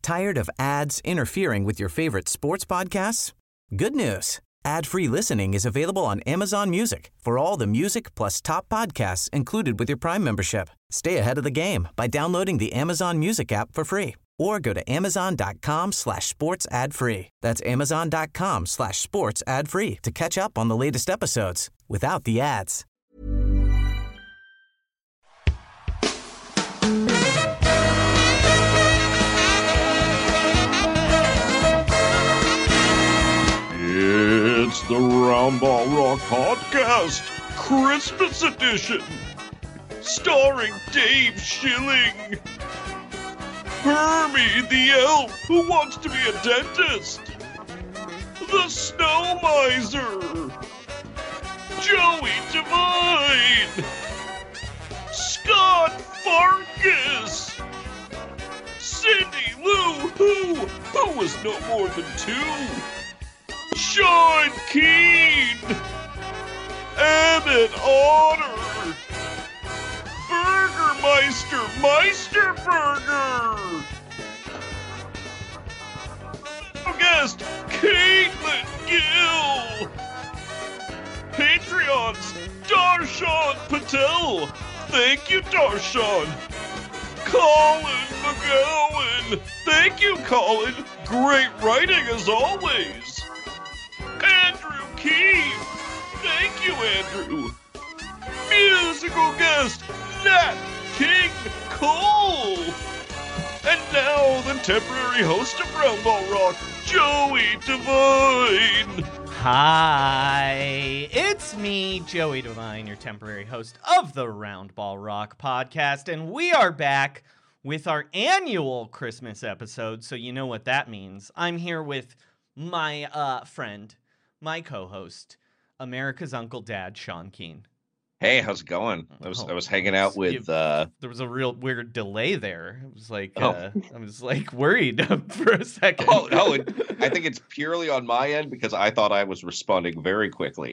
Tired of ads interfering with your favorite sports podcasts? Good news. Ad-free listening is available on Amazon Music for all the music plus top podcasts included with your Prime membership. Stay ahead of the game by downloading the Amazon Music app for free or go to amazon.com/sports ad free. That's amazon.com/sports ad free to catch up on the latest episodes without the ads. It's the Roundball Rock Podcast, Christmas edition, starring Dave Schilling, Hermie the elf who wants to be a dentist, the Snow Miser, Joey Devine, Scott Farkas, Cindy Lou who was no more than 2, Sean Keane, Emmett Otter, Burgermeister Meisterburger, guest Caitlin Gill, Patreons Darshan Patel, thank you Darshan, Colin McGowan, thank you Colin, great writing as always. Andrew Keefe, thank you, Andrew. Musical guest, Nat King Cole. And now the temporary host of Roundball Rock, Joey Devine. Hi, it's me, Joey Devine, your temporary host of the Roundball Rock podcast, and we are back with our annual Christmas episode, so you know what that means. I'm here with my friend, my co-host, America's Uncle Dad, Sean Keane. Hey, how's it going? I was hanging out with there was a real weird delay there. It was like I was like worried for a second. I think it's purely on my end because I thought I was responding very quickly.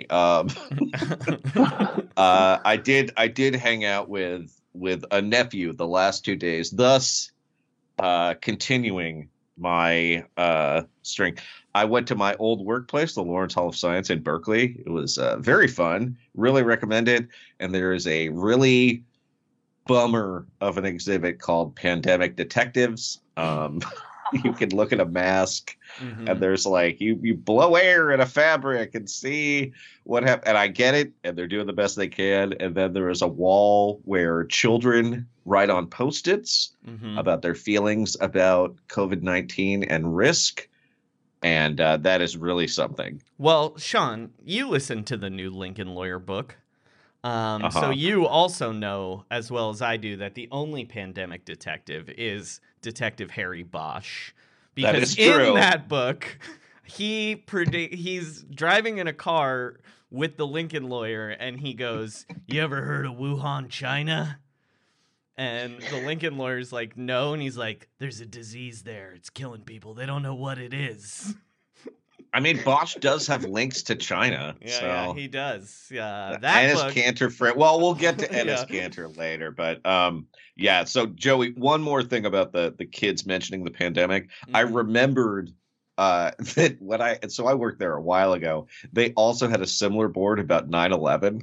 I did hang out with a nephew the last 2 days, thus continuing my string. I went to my old workplace, the Lawrence Hall of Science in Berkeley. It was very fun. Really recommend it. And there is a really bummer of an exhibit called Pandemic Detectives. You can look at a mask, and there's like you blow air in a fabric and see what happened. And I get it, and they're doing the best they can. And then there is a wall where children write on Post-its about their feelings about COVID-19 and risk. And that is really something. Well, Sean, you listened to the new Lincoln Lawyer book. So you also know, as well as I do, that the only pandemic detective is Detective Harry Bosch. Because that is true. In that book, he's driving in a car with the Lincoln Lawyer, and he goes, "You ever heard of Wuhan, China?" And the Lincoln Lawyer's like, "No." And he's like, "There's a disease there. It's killing people. They don't know what it is." I mean, Bosch does have links to China. Yeah, he does. That Ennis book... Cantor friend. Well, we'll get to Ennis Cantor later. But yeah, so Joey, one more thing about the kids mentioning the pandemic. I remembered that when I worked there a while ago, they also had a similar board about 9/11.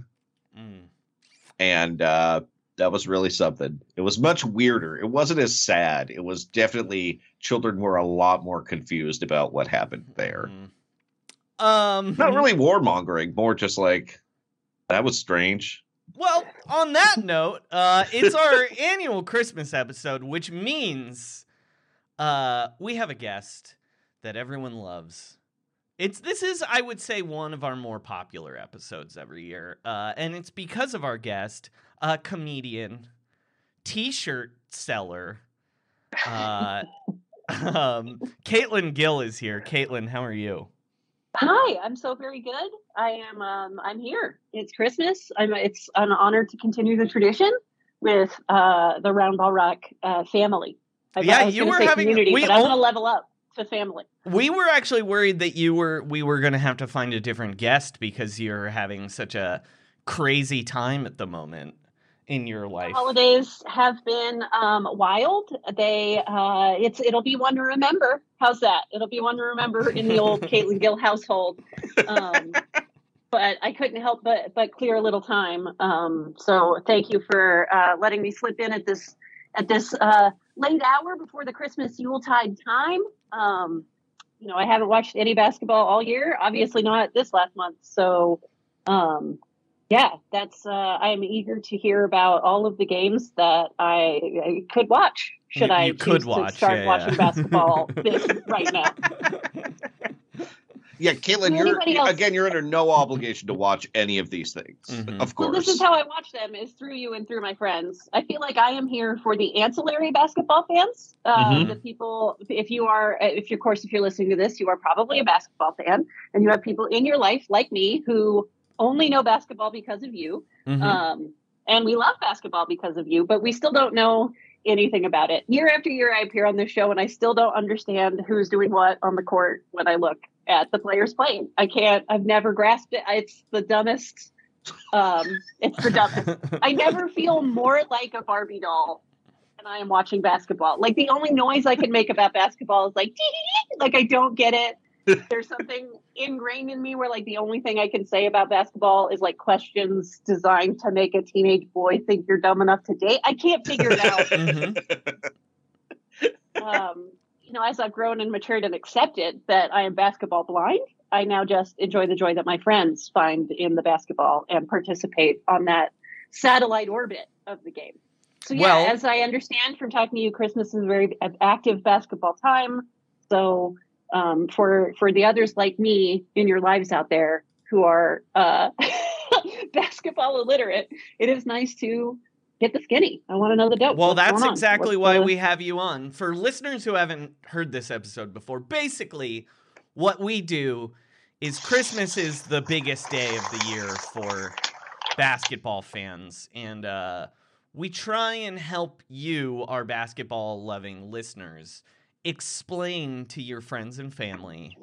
And that was really something. It was much weirder. It wasn't as sad. It was definitely children were a lot more confused about what happened there. Not really warmongering, more just like, that was strange. Well, on that note, it's our annual Christmas episode, which means we have a guest that everyone loves. This is, I would say, one of our more popular episodes every year. And it's because of our guest, a comedian, t-shirt seller. Caitlin Gill is here. Caitlin, how are you? Hi, I'm so very good. I'm here. It's Christmas. It's an honor to continue the tradition with the Roundball Rock family. You were having community, but I'm going to level up to family. We were actually worried that we were going to have to find a different guest because you're having such a crazy time at the moment. in your life? Holidays have been wild. It'll be one to remember. How's that? It'll be one to remember in the old Caitlin Gill household. But I couldn't help but clear a little time. So thank you for letting me slip in at this late hour before the Christmas Yuletide time. I haven't watched any basketball all year. Obviously not this last month. So, that's I'm eager to hear about all of the games that I could watch. Should I choose to start watching basketball right now? Yeah, Caitlin, you're under no obligation to watch any of these things, of course. Well, this is how I watch them, is through you and through my friends. I feel like I am here for the ancillary basketball fans. The people, if you're listening to this, you are probably a basketball fan, and you have people in your life like me who only know basketball because of you. And we love basketball because of you, but we still don't know anything about it. Year after year, I appear on this show, and I still don't understand who's doing what on the court when I look at the players playing. I've never grasped it. It's the dumbest. It's the dumbest. I never feel more like a Barbie doll than I am watching basketball. Like, the only noise I can make about basketball is like I don't get it. There's something ingrained in me where, like, the only thing I can say about basketball is like questions designed to make a teenage boy think you're dumb enough to date. I can't figure it out. As I've grown and matured and accepted that I am basketball blind, I now just enjoy the joy that my friends find in the basketball and participate on that satellite orbit of the game. So as I understand from talking to you, Christmas is a very active basketball time. So for the others like me in your lives out there who are basketball illiterate, it is nice to get the skinny. I want to know the dope. Well, that's exactly why we have you on. For listeners who haven't heard this episode before, basically what we do is Christmas is the biggest day of the year for basketball fans. And we try and help you, our basketball-loving listeners, explain to your friends and family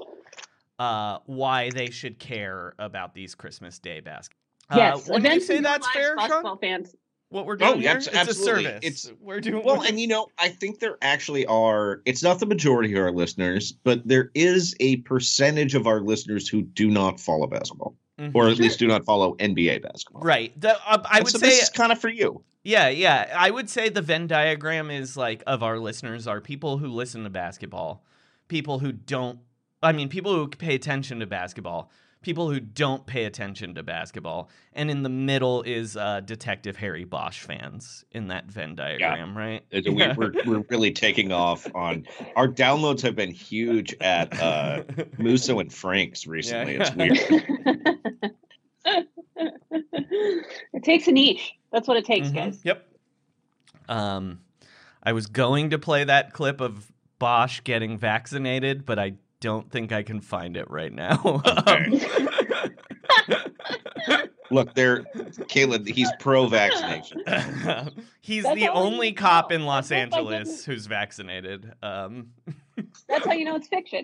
why they should care about these Christmas Day basketball. Yes, when you say that's fair, Sean? Fans. What we're doing here? It's absolutely. A service. We're doing I think there actually are. It's not the majority of our listeners, but there is a percentage of our listeners who do not follow basketball, or at least do not follow NBA basketball. Right. I would say this is kind of for you. Yeah. I would say the Venn diagram is like of our listeners are people who listen to basketball, people who pay attention to basketball, people who don't pay attention to basketball, and in the middle is Detective Harry Bosch fans in that Venn diagram, right? We're really taking off on our downloads have been huge at Musso and Frank's recently. Yeah. It's weird. It takes a niche. That's what it takes, guys. Yep. I was going to play that clip of Bosch getting vaccinated, but I don't think I can find it right now. Okay. Look, Caleb, he's pro-vaccination. He's the only cop in Los Angeles who's vaccinated. That's how you know it's fiction.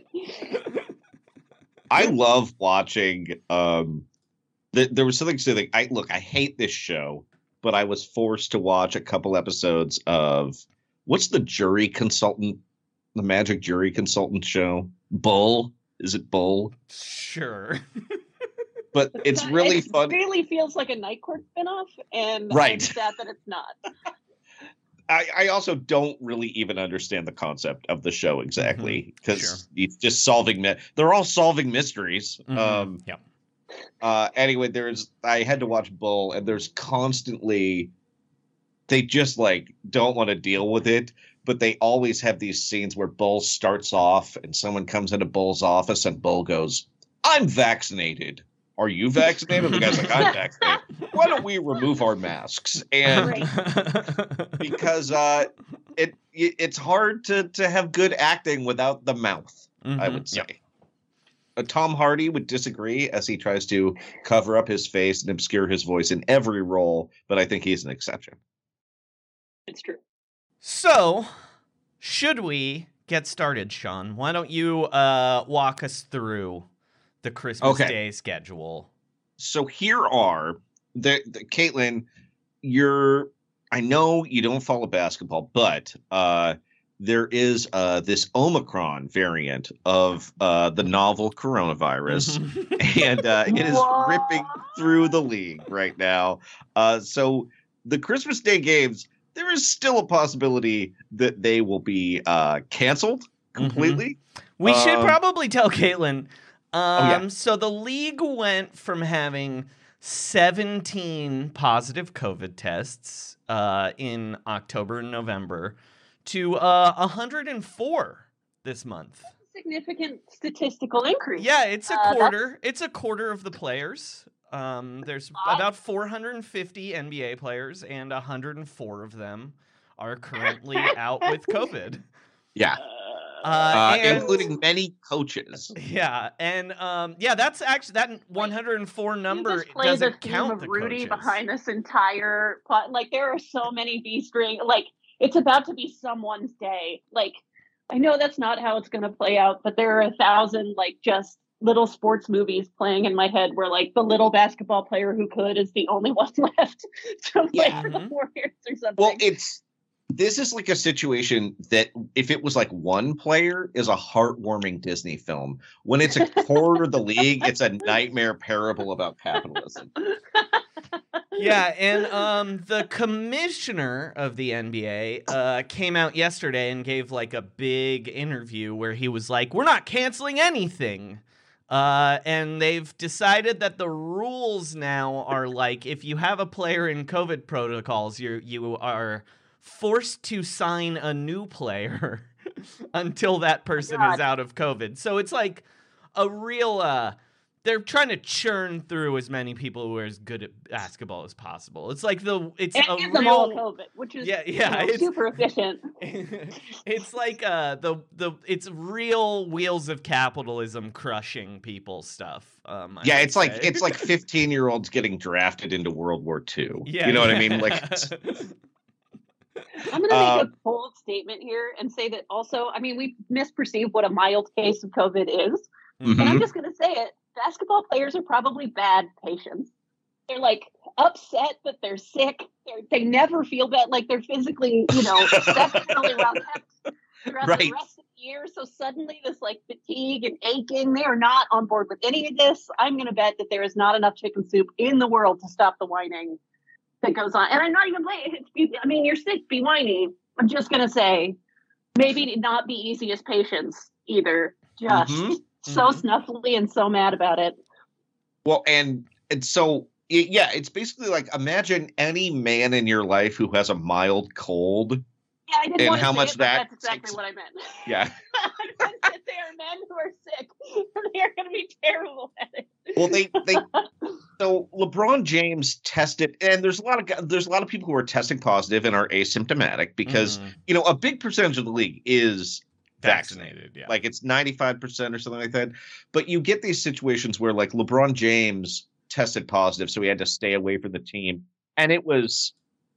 I love watching. There was something soothing. I hate this show, but I was forced to watch a couple episodes of what's the Magic Jury Consultant show? Bull? Is it Bull? Sure. But it's really fun. It really feels like a Night Court spinoff, and I'm sad that it's not. I also don't really even understand the concept of the show exactly, because it's just solving. They're all solving mysteries. Anyway, I had to watch Bull, and there's constantly they just like don't want to deal with it, but they always have these scenes where Bull starts off, and someone comes into Bull's office, and Bull goes, "I'm vaccinated. Are you vaccinated?" The guy's like, "I'm vaccinated. Why don't we remove our masks?" And because it's hard to have good acting without the mouth, I would say. Tom Hardy would disagree as he tries to cover up his face and obscure his voice in every role, but I think he's an exception. It's true. So, should we get started, Sean? Why don't you walk us through the Christmas Day schedule? So here are Caitlin, I know you don't follow basketball, but there is this Omicron variant of the novel coronavirus, and it is ripping through the league right now. So the Christmas Day games, there is still a possibility that they will be canceled completely. We should probably tell Caitlin. Yeah. So the league went from having 17 positive COVID tests in October and November to 104 this month. Significant statistical increase. Yeah, it's a quarter. It's a quarter of the players. There's about 450 NBA players, and 104 of them are currently out with COVID. Yeah. Including many coaches. Yeah, and that's actually that 104 number you just play doesn't the count theme of the Rudy coaches. behind this entire plot. Like, there are so many B-string. Like, it's about to be someone's day. Like, I know that's not how it's going to play out, but there are 1,000 like just little sports movies playing in my head where like the little basketball player who could is the only one left to play for the Warriors or something. Well, this is like a situation that if it was like one player is a heartwarming Disney film. When it's a quarter of the league, it's a nightmare parable about capitalism. Yeah, and the commissioner of the NBA came out yesterday and gave like a big interview where he was like, "We're not canceling anything." And they've decided that the rules now are like, if you have a player in COVID protocols, you are forced to sign a new player until that person is out of COVID. So it's like a real they're trying to churn through as many people who are as good at basketball as possible. It's like it's a give real them all COVID, which is it's super efficient. It's like it's real wheels of capitalism crushing people stuff. It's like 15-year-olds getting drafted into World War II. Yeah, you know what I mean? Like I'm going to make a bold statement here and say that also, I mean, we misperceive what a mild case of COVID is. Mm-hmm. And I'm just going to say it. Basketball players are probably bad patients. They're like upset that they're sick. They never feel bad. Like they're physically, exceptionally well kept throughout the rest of the year. So suddenly this like fatigue and aching, they are not on board with any of this. I'm going to bet that there is not enough chicken soup in the world to stop the whining that goes on. And I'm not even playing. You're sick, be whiny. I'm just going to say, maybe not be easy as patients either. Just so snuffly and so mad about it. Well, and so, it's basically like, imagine any man in your life who has a mild cold. Yeah, I didn't want to say it, but that's exactly what I meant. Yeah. I meant that there are men who are sick, and they're going to be terrible at it. Well, so LeBron James tested, and there's a lot of people who are testing positive and are asymptomatic because a big percentage of the league is vaccinated. Yeah. Like it's 95% or something like that. But you get these situations where like LeBron James tested positive, so he had to stay away from the team, and it was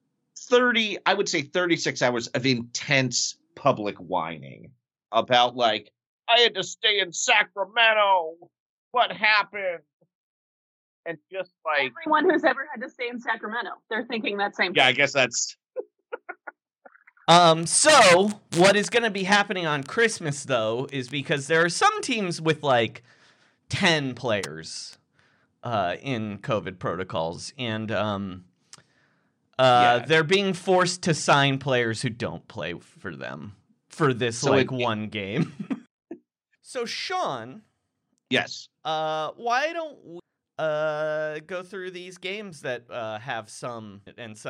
36 hours of intense public whining about like, I had to stay in Sacramento. What happened? And just like everyone who's ever had to stay in Sacramento, they're thinking that same thing. Yeah, I guess that's so what is going to be happening on Christmas though is because there are some teams with like 10 players in COVID protocols, and they're being forced to sign players who don't play for them for this one game. So Sean, yes. Why don't we go through these games that have some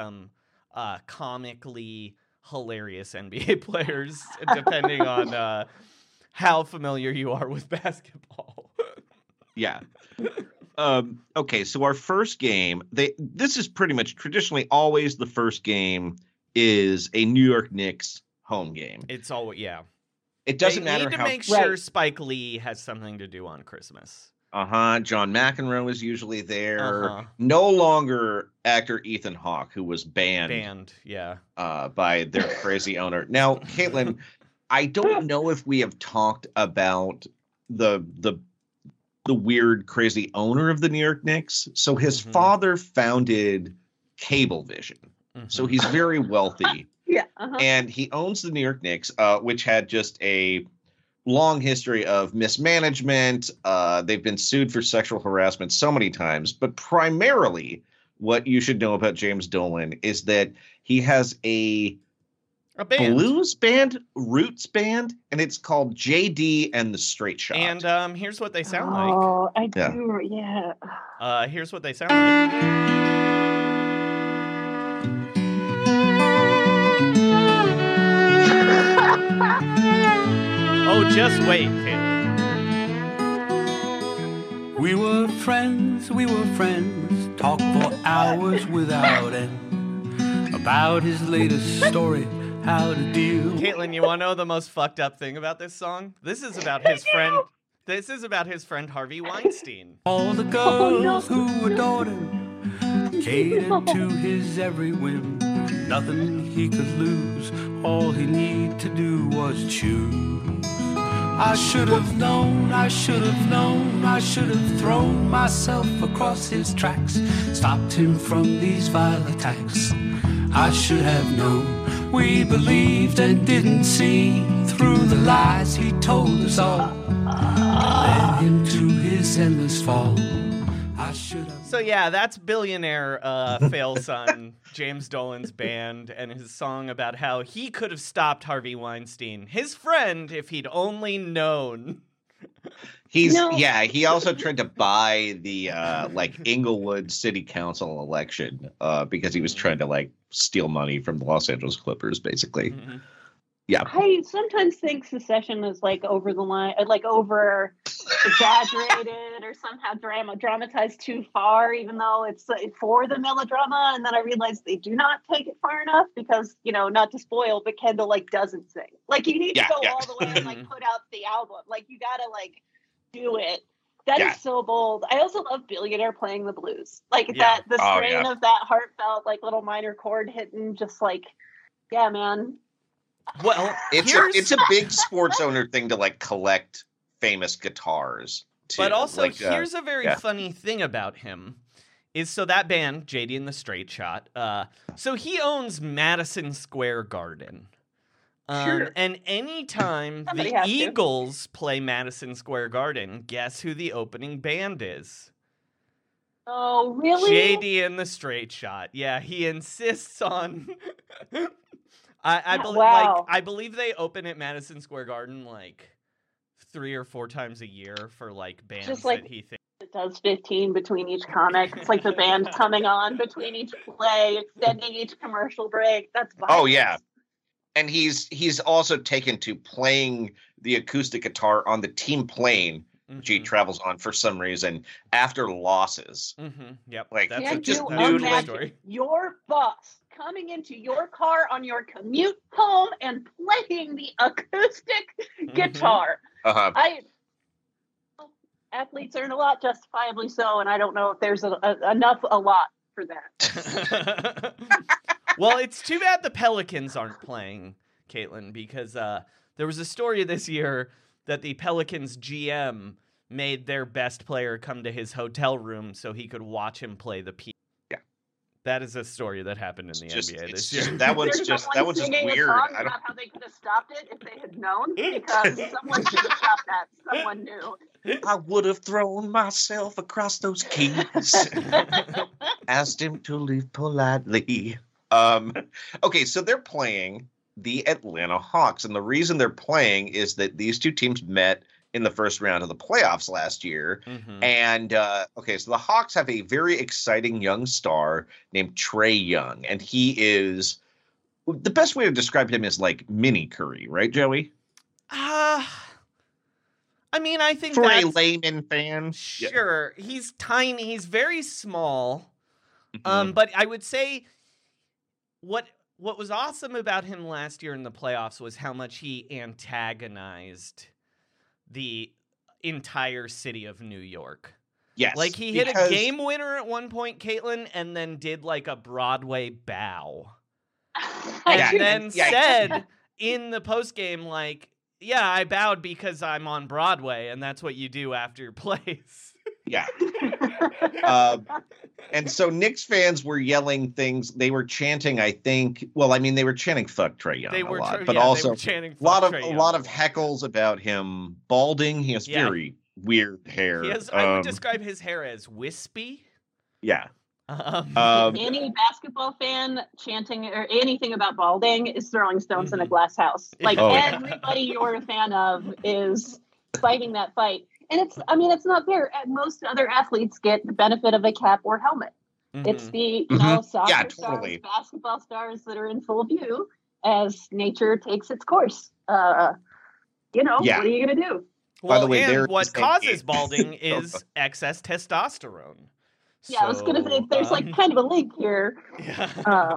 comically hilarious NBA players, depending on how familiar you are with basketball. Yeah. Okay, so our first game, this is pretty much traditionally always the first game is a New York Knicks home game. It's always, It doesn't matter how. They need to make sure Spike Lee has something to do on Christmas. John McEnroe is usually there. No longer actor Ethan Hawke, who was banned by their crazy owner. Now, Caitlin, I don't know if we have talked about the weird, crazy owner of the New York Knicks. So his father founded Cablevision. So he's very wealthy. Yeah. And he owns the New York Knicks, which had just a long history of mismanagement. They've been sued for sexual harassment so many times. But primarily, what you should know about James Dolan is that he has a band. Blues band, roots band, and it's called JD and the Straight Shot. And here's what they sound like. Oh, I do. Yeah. Here's what they sound like. Oh, just wait, Caleb. We were friends, talked for hours without end about his latest story, how to deal. Caitlin, you want to know the most fucked up thing about this song? This is about his friend. This is about his friend Harvey Weinstein. All the girls who adored him catered to his every whim. Nothing he could lose. All he needed to do was choose. I should have known, I should have thrown myself across his tracks, stopped him from these vile attacks. I should have known, we believed and didn't see through the lies he told us all, led him to his endless fall. I should have. So yeah, that's billionaire fail son James Dolan's band and his song about how he could have stopped Harvey Weinstein, his friend, if he'd only known. He also tried to buy the Inglewood City Council election because he was trying to steal money from the Los Angeles Clippers, basically. Mm-hmm. Yeah. I sometimes think secession is over the line, over exaggerated or somehow dramatized too far, even though it's for the melodrama. And then I realized they do not take it far enough because, not to spoil, but Kendall doesn't sing. You need to go all the way and put out the album. You gotta do it. That is so bold. I also love Billionaire playing the blues. The strain of that heartfelt, little minor chord hitting, just yeah, man. Well, it's a big sports owner thing to collect famous guitars too. But also, here's a very funny thing about him is so that band JD and the Straight Shot. So he owns Madison Square Garden. Sure. And anytime Somebody the Eagles play Madison Square Garden, guess who the opening band is? Oh, really? JD and the Straight Shot. Yeah, he insists on. I believe they open at Madison Square Garden 3 or 4 times a year for bands just that he thinks. It does 15 between each comic. It's the band coming on between each play, extending each commercial break. That's violence. Oh yeah. And he's also taken to playing the acoustic guitar on the team plane which he travels on for some reason after losses. Mm-hmm. Yep. That's just new story. Your boss coming into your car on your commute home and playing the acoustic guitar. Uh-huh. Athletes earn a lot, justifiably so, and I don't know if there's a lot for that. Well, it's too bad the Pelicans aren't playing, Caitlin, because there was a story this year that the Pelicans GM made their best player come to his hotel room so he could watch him play the piano. Yeah. That is a story that happened in the NBA this year. That one's just weird. I don't know how they could have stopped it if they had known, because someone should have stopped that. Someone knew. I would have thrown myself across those keys. Asked him to leave politely. Okay, so they're playing the Atlanta Hawks, and the reason they're playing is that these two teams met in the first round of the playoffs last year. Mm-hmm. And so the Hawks have a very exciting young star named Trae Young, and he is the best way to describe him is mini Curry, right, Joey? I mean, I think for that's, a layman fan, sure. Yeah. He's tiny. He's very small. Mm-hmm. But I would say what was awesome about him last year in the playoffs was how much he antagonized the entire city of New York. Yes. He hit a game winner at one point, Caitlin, and then did a Broadway bow. And then said in the postgame, yeah, I bowed because I'm on Broadway, and that's what you do after your plays. Yeah. And so Knicks fans were yelling things. They were chanting, I think. Well, I mean, they were chanting "fuck Trae Young" a lot, but also they were chanting a lot "fuck Trae Young" of heckles about him balding. He has very weird hair. He has, I would describe his hair as wispy. Yeah. Any basketball fan chanting or anything about balding is throwing stones in a glass house. Like everybody you're a fan of is fighting that fight. And it's not fair. Most other athletes get the benefit of a cap or helmet. Mm-hmm. It's the soccer stars, basketball stars that are in full view as nature takes its course. What are you going to do? Well, by the way, and what causes balding is excess testosterone. Yeah, I was going to say there's like kind of a link here. Yeah.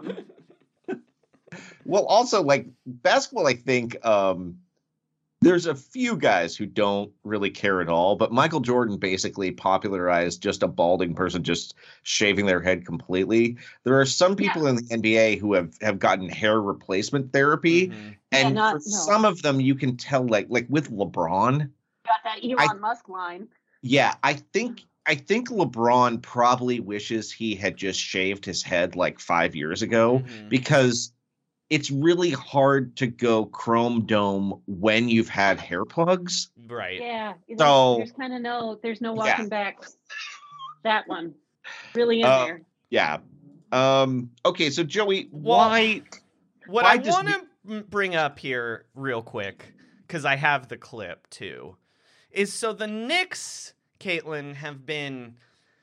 Well, also like basketball, I think there's a few guys who don't really care at all, but Michael Jordan basically popularized just a balding person just shaving their head completely. There are some people in the NBA who have gotten hair replacement therapy, and some of them you can tell like with LeBron. Got that Elon Musk line. Yeah, I think LeBron probably wishes he had just shaved his head like 5 years ago because it's really hard to go chrome dome when you've had hair plugs. Right. Yeah. So there's no walking back. That one really in there. Yeah. Okay. So Joey, why? What I want to bring up here real quick, because I have the clip too, is so the Knicks, Caitlin, have been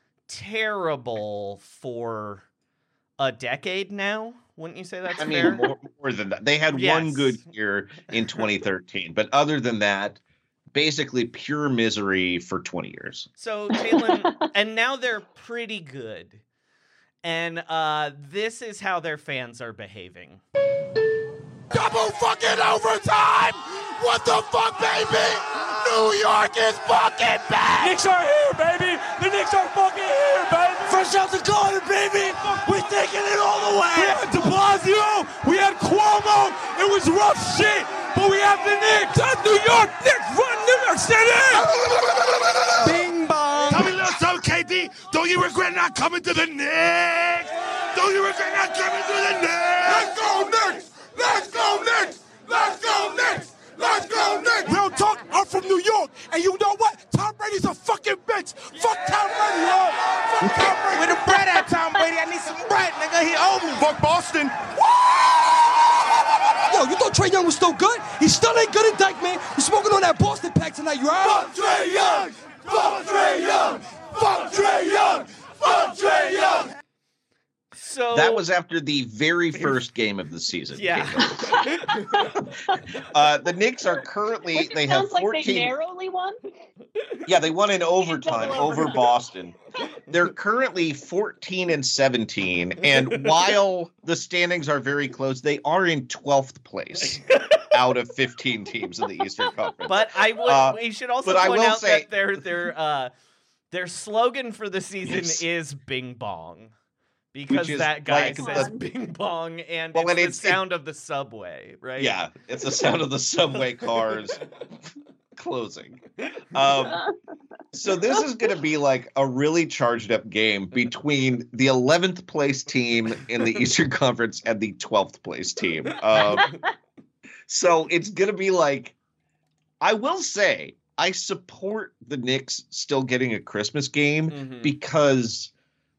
terrible for a decade now. Wouldn't you say that's fair? More than that. They had one good year in 2013, but other than that, basically pure misery for 20 years. So, Caitlin, and now they're pretty good. And this is how their fans are behaving. Double fucking overtime! What the fuck, baby? New York is fucking back! Knicks are here, baby! The Knicks are fucking here, baby! Fresh out the garden, baby! We're taking it all the way! We had de Blasio! We had Cuomo! It was rough shit! But we have the Knicks! That's New York! Knicks run New York City! Bing bong! Tell me a little something, KD! Don't you regret not coming to the Knicks? Don't you regret not coming to the Knicks? Let's go, Knicks! Let's go, Knicks! Let's go, Knicks! Let's go, Knicks! Real talk, I'm from New York, and you know what? Tom Brady's a fucking bitch. Fuck Tom Brady, yo. Fuck Tom Brady. Where the bread at, Tom Brady? I need some bread, nigga. He owe me. Fuck Boston. Yo, you thought Trae Young was still good? He still ain't good in Dyke, man. You smoking on that Boston pack tonight, you heard? Fuck Trae Young. Fuck Trae Young. Fuck Trae Young. Fuck Trae Young. So that was after the very first game of the season. Yeah. The Knicks are currently they have 14. Like they narrowly won. Yeah, they won in overtime over Boston. They're currently 14-17, and while the standings are very close, they are in 12th place out of 15 teams in the Eastern Conference. But we should also point out that their slogan for the season is "Bing Bong." Because that guy says "Bing Bong" and it's the sound of the subway, right? Yeah, it's the sound of the subway cars closing. So this is going to be like a really charged up game between the 11th place team in the Eastern Conference and the 12th place team. So it's going to be like, I will say, I support the Knicks still getting a Christmas game because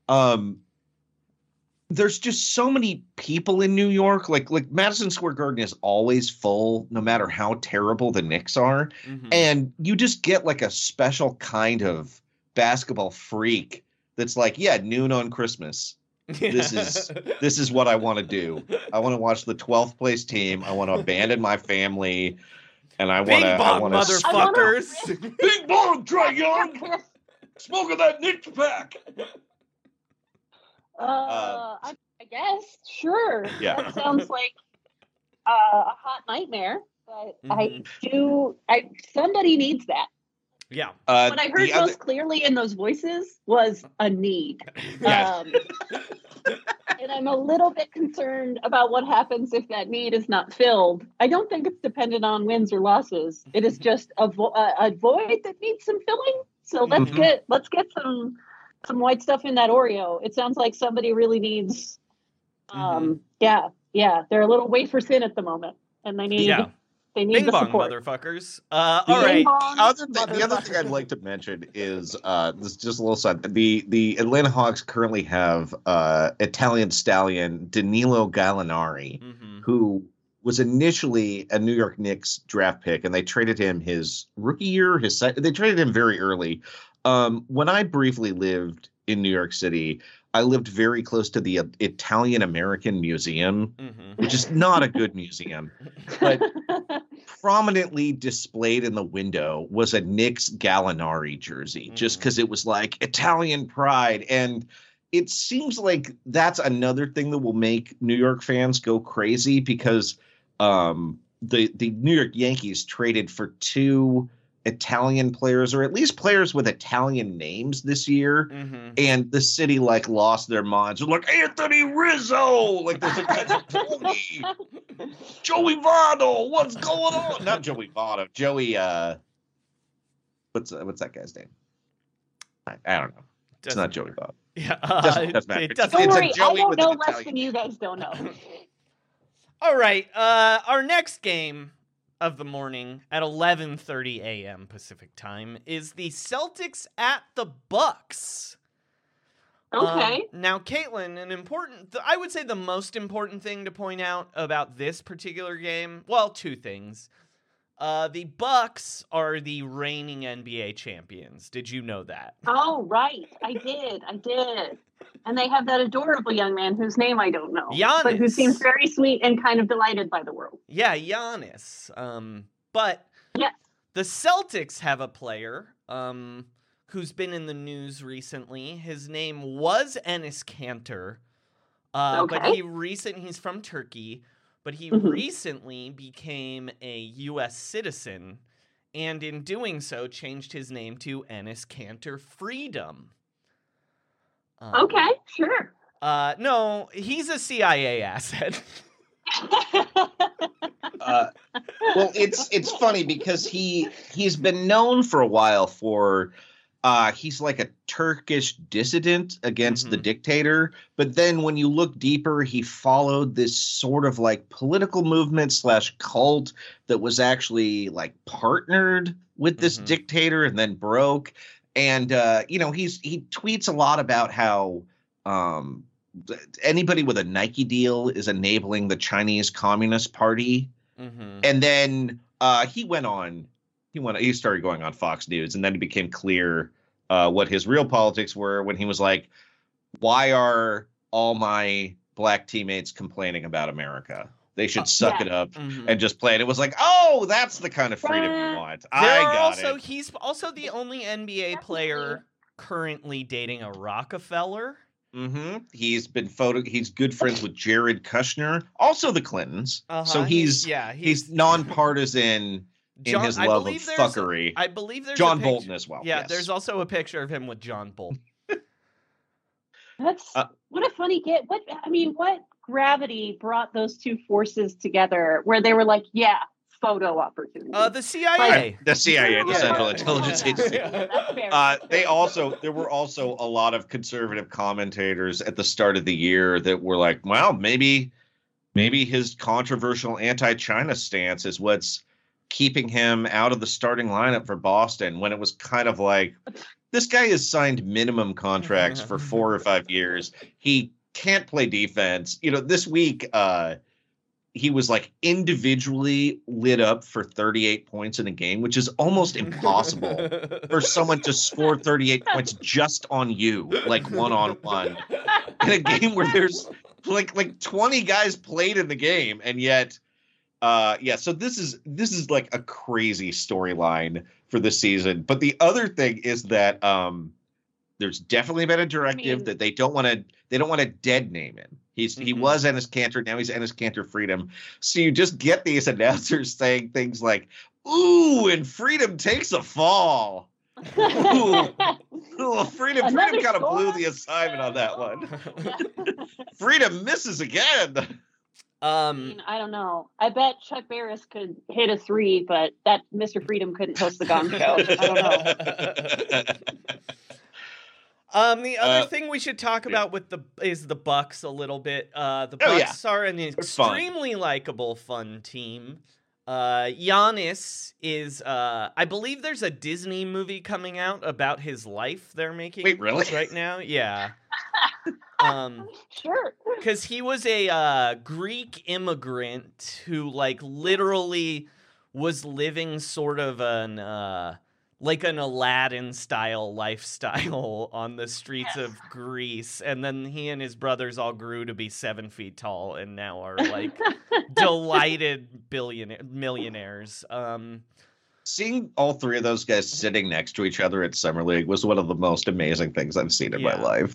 there's just so many people in New York. Like Madison Square Garden is always full, no matter how terrible the Knicks are. And you just get like a special kind of basketball freak that's like, yeah, noon on Christmas. This is what I want to do. I want to watch the 12th place team. I want to abandon my family. And I want to, motherfuckers. Bing bong, Trae Young. Smoking that Knicks pack. I guess, sure. Yeah. That sounds like a hot nightmare, but somebody needs that. Yeah. What I heard most clearly in those voices was a need. Yeah. And I'm a little bit concerned about what happens if that need is not filled. I don't think it's dependent on wins or losses. It is just a void that needs some filling. So let's get some white stuff in that Oreo. It sounds like somebody really needs. Yeah. They're a little wafer thin at the moment, and they need. Yeah. They need Bing the bong, support. motherfuckers. All right. The other thing I'd like to mention is this is just a little side. The Atlanta Hawks currently have Italian stallion Danilo Gallinari, who was initially a New York Knicks draft pick, and they traded him his rookie year. They traded him very early. When I briefly lived in New York City, I lived very close to the Italian American Museum, which is not a good museum, but prominently displayed in the window was a Knicks Gallinari jersey, just because it was like Italian pride. And it seems like that's another thing that will make New York fans go crazy, because the New York Yankees traded for 2 Italian players, or at least players with Italian names this year, and the city like lost their minds. They're like, Anthony Rizzo, like there's a guy Tony, Joey Votto, what's going on? Not Joey Votto, Joey. What's that guy's name? I don't know. It's not Joey Votto. Yeah, doesn't matter. Don't worry, it's a Joey I don't with know an less Italian. than you guys don't know. All right. Our next game of the morning at 11:30 a.m. Pacific time is the Celtics at the Bucks. Okay. Now, Caitlin, I would say the most important thing to point out about this particular game, well, 2 things. The Bucks are the reigning NBA champions. Did you know that? Oh, right. I did. And they have that adorable young man whose name I don't know. Giannis. But who seems very sweet and kind of delighted by the world. Yeah, Giannis. But yes, the Celtics have a player who's been in the news recently. His name was Enes Kanter. But he's from Turkey, but he recently became a U.S. citizen, and in doing so changed his name to Enes Kanter Freedom. Okay, sure. No, he's a CIA asset. Well, it's funny because he's been known for a while for he's like a Turkish dissident against the dictator, but then when you look deeper, he followed this sort of like political movement / cult that was actually like partnered with this dictator and then broke. And he tweets a lot about how anybody with a Nike deal is enabling the Chinese Communist Party. And then he started going on Fox News, and then it became clear what his real politics were when he was like, why are all my black teammates complaining about America? They should suck it up and just play it. It was like, oh, that's the kind of freedom you want. He's also the only NBA player currently dating a Rockefeller. He's good friends with Jared Kushner, also the Clintons. So he's nonpartisan in his love of fuckery. I believe there's John Bolton as well. Yeah, yes. There's also a picture of him with John Bolton. That's what a funny get. What gravity brought those 2 forces together where they were like, yeah, photo opportunity? The CIA. The CIA, the Central Intelligence Agency. There were also a lot of conservative commentators at the start of the year that were like, well, maybe his controversial anti-China stance is what's keeping him out of the starting lineup for Boston, when it was kind of like, this guy has signed minimum contracts for 4 or 5 years. He can't play defense. This week, he was like individually lit up for 38 points in a game, which is almost impossible for someone to score 38 points just on you, like 1-on-1 in a game where there's like 20 guys played in the game. And yet, so this is like a crazy storyline for the season. But the other thing is that there's definitely been a directive that they don't want to dead name him. He was Enes Kanter, now he's Enes Kanter Freedom. So you just get these announcers saying things like, "Ooh, and Freedom takes a fall." Ooh, Freedom kind of blew the assignment on that one. Freedom misses again. I mean, I don't know. I bet Chuck Barris could hit a 3, but that Mr. Freedom couldn't host the Gong Show. I don't know. The other thing we should talk about is the Bucks a little bit. The Bucks are an extremely likable, fun team. Giannis is, I believe there's a Disney movie coming out about his life they're making. Wait, really? Right now? Yeah. Sure. Because he was a Greek immigrant who, like, literally was living sort of an Aladdin-style lifestyle on the streets of Greece. And then he and his brothers all grew to be 7 feet tall and now are, like, delighted millionaires. Seeing all three of those guys sitting next to each other at Summer League was one of the most amazing things I've seen in my life.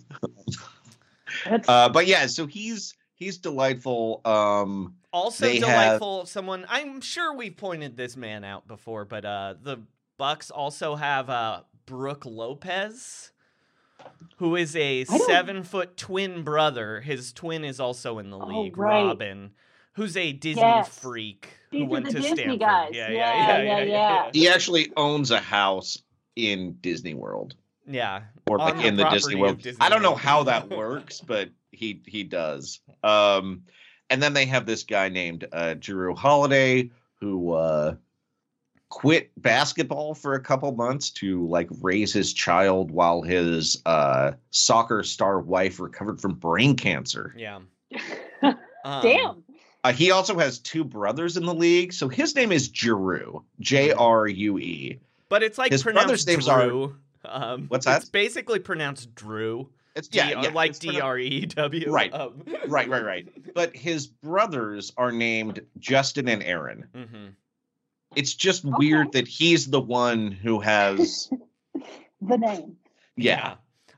But yeah, so he's delightful. Also delightful. Someone, I'm sure we've pointed this man out before, but the Bucks also have Brooke Lopez, who is a 7-foot twin brother. His twin is also in the league, Robin, who's a Disney freak who went to Stanford. Guys. Yeah. He actually owns a house in Disney World. Yeah. Or like in the Disney World. I don't know how that works, but he does. And then they have this guy named Jrue Holiday who quit basketball for a couple months to like raise his child while his soccer star wife recovered from brain cancer. Yeah. Damn. He also has 2 brothers in the league, so his name is Jrue, Jrue. But it's like his pronounced brothers' names Drew. What's that? It's basically pronounced Drew. It's like it's DREW. Right. Right. But his brothers are named Justin and Aaron. Mm-hmm. It's just weird that he's the one who has the name. Yeah.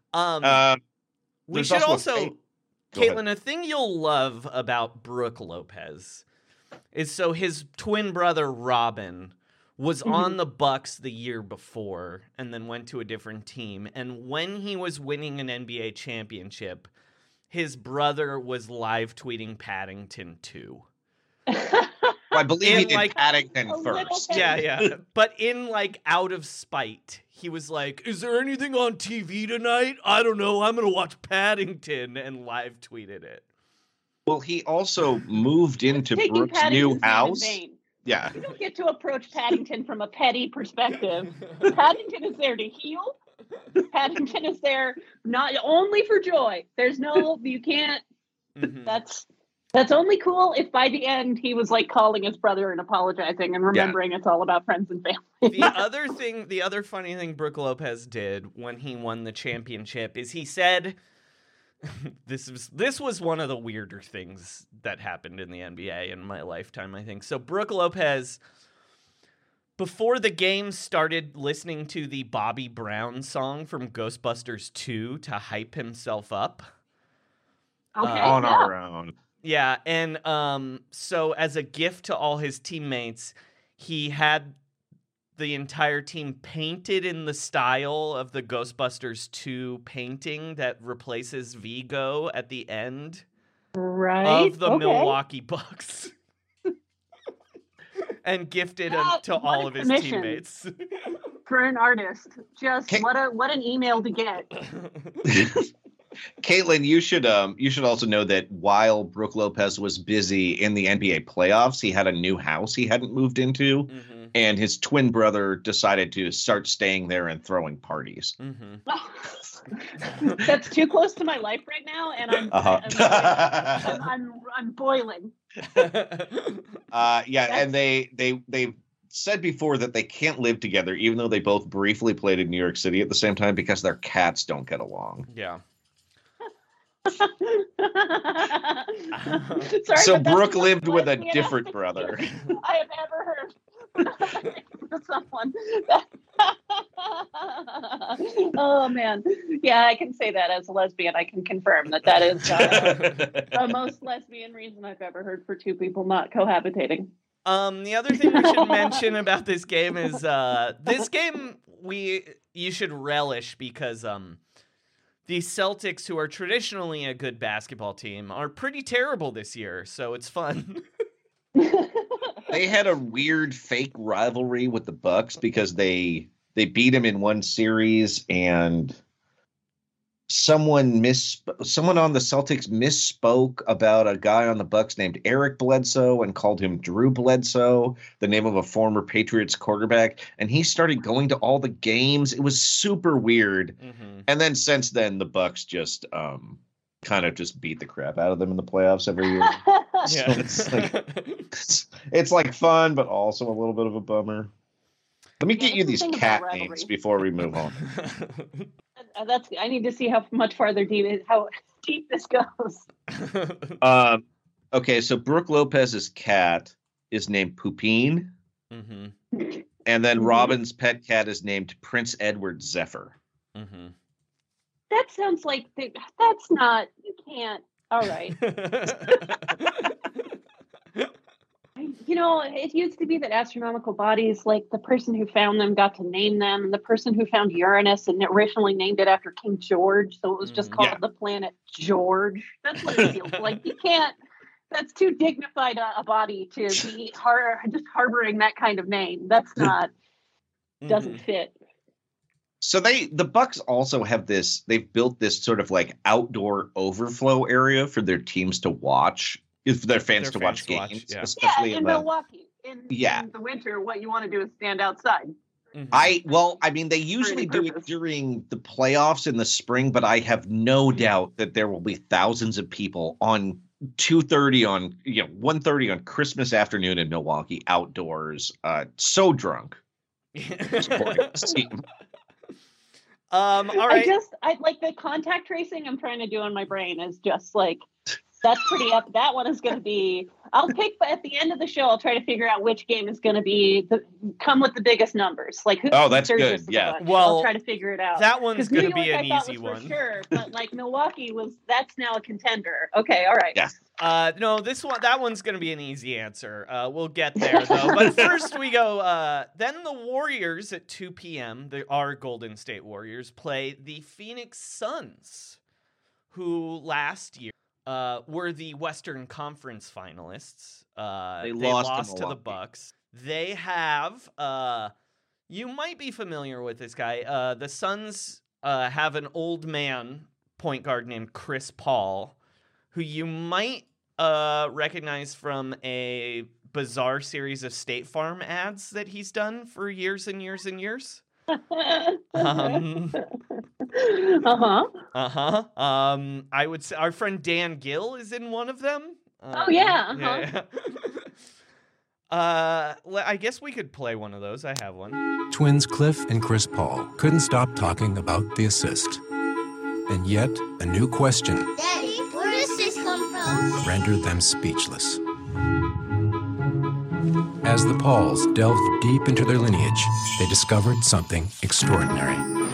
We should also, Caitlin, a thing you'll love about Brooke Lopez is so his twin brother Robin was on the Bucks the year before and then went to a different team. And when he was winning an NBA championship, his brother was live tweeting Paddington 2. I believe he did Paddington first. Yeah. But in like out of spite, he was like, "Is there anything on TV tonight? I don't know. I'm gonna watch Paddington," and live tweeted it. Well, he also moved into Brooke's new house. Yeah. You don't get to approach Paddington from a petty perspective. Paddington is there to heal. Paddington is there not only for joy. You can't. Mm-hmm. That's only cool if by the end he was like calling his brother and apologizing and remembering it's all about friends and family. The other funny thing Brooke Lopez did when he won the championship is he said, this was one of the weirder things that happened in the NBA in my lifetime, I think. So Brooke Lopez, before the game, started listening to the Bobby Brown song from Ghostbusters 2 to hype himself up. Okay. On our own. Yeah, and so as a gift to all his teammates, he had the entire team painted in the style of the Ghostbusters 2 painting that replaces Vigo at the end of the Milwaukee Bucks. And gifted him to all of his teammates. For an artist. Just what an email to get. Caitlin, you should also know that while Brooke Lopez was busy in the NBA playoffs, he had a new house he hadn't moved into, and his twin brother decided to start staying there and throwing parties. That's too close to my life right now, and I'm boiling. And they said before that they can't live together, even though they both briefly played in New York City at the same time, because their cats don't get along. Yeah. So Brooke lived with a different brother. I have ever heard from someone. Oh man, yeah, I can say that as a lesbian. I can confirm that is the most lesbian reason I've ever heard for 2 people not cohabitating. The other thing we should mention about this game is this game you should relish because the Celtics, who are traditionally a good basketball team, are pretty terrible this year, so it's fun. They had a weird fake rivalry with the Bucks because they beat him in one series, and someone on the Celtics misspoke about a guy on the Bucks named Eric Bledsoe and called him Drew Bledsoe, the name of a former Patriots quarterback, and he started going to all the games. It was super weird. Mm-hmm. And then since then, the Bucks just kind of just beat the crap out of them in the playoffs every year. So it's like fun, but also a little bit of a bummer. Let me get you these cat names before we move on. I need to see how much farther how deep this goes. Okay, so Brooke Lopez's cat is named Poupine. Mm-hmm. And then Robin's pet cat is named Prince Edward Zephyr. Mm-hmm. That sounds like that's not, you can't. All right. You know, it used to be that astronomical bodies, like the person who found them got to name them, and the person who found Uranus and originally named it after King George, so it was just called the planet George. That's what it feels like. You can't. That's too dignified a body to be just harboring that kind of name. That's not doesn't fit. So the Bucks also have they've built this sort of like outdoor overflow area for their teams to watch. For their fans to watch games, especially in Milwaukee. In the winter, what you want to do is stand outside. Mm-hmm. They usually do it during the playoffs in the spring, but I have no doubt that there will be thousands of people on 1:30 on Christmas afternoon in Milwaukee outdoors, so drunk. All right. I like the contact tracing I'm trying to do in my brain is just like, that's pretty up. That one is going to be, I'll pick, but at the end of the show, I'll try to figure out which game is going to be come with the biggest numbers. Like, that's good. Yeah. Well, I'll try to figure it out. That one's going to be an easy one. For sure. But like Milwaukee that's now a contender. Okay. All right. Yeah. No, that one's going to be an easy answer. We'll get there though. But first we go, then the Warriors at 2 p.m., our Golden State Warriors play the Phoenix Suns, who last year were the Western Conference finalists. They lost to the Bucks. They have, you might be familiar with this guy. The Suns have an old man point guard named Chris Paul, who you might recognize from a bizarre series of State Farm ads that he's done for years and years and years. I would say our friend Dan Gill is in one of them. Yeah. I guess we could play one of those. I have one. Twins Cliff and Chris Paul couldn't stop talking about the assist. And yet, a new question, Daddy, where does this come from? rendered them speechless. As the Pauls delved deep into their lineage, they discovered something extraordinary.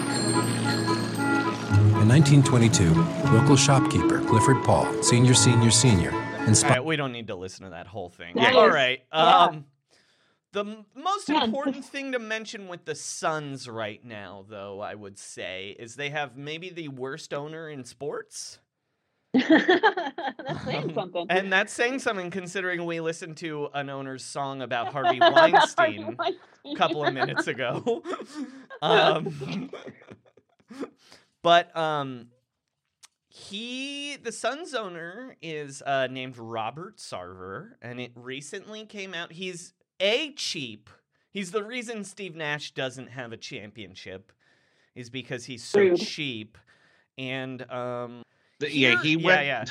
In 1922, local shopkeeper Clifford Paul, senior, All right, we don't need to listen to that whole thing. All right. The most important thing to mention with the Suns right now, though, I would say, is they have maybe the worst owner in sports. That's saying something. And that's saying something considering we listened to an owner's song about Harvey Weinstein a couple of minutes ago. But the Suns owner is named Robert Sarver, and it recently came out. He's cheap. He's the reason Steve Nash doesn't have a championship, is because he's so cheap. And he went.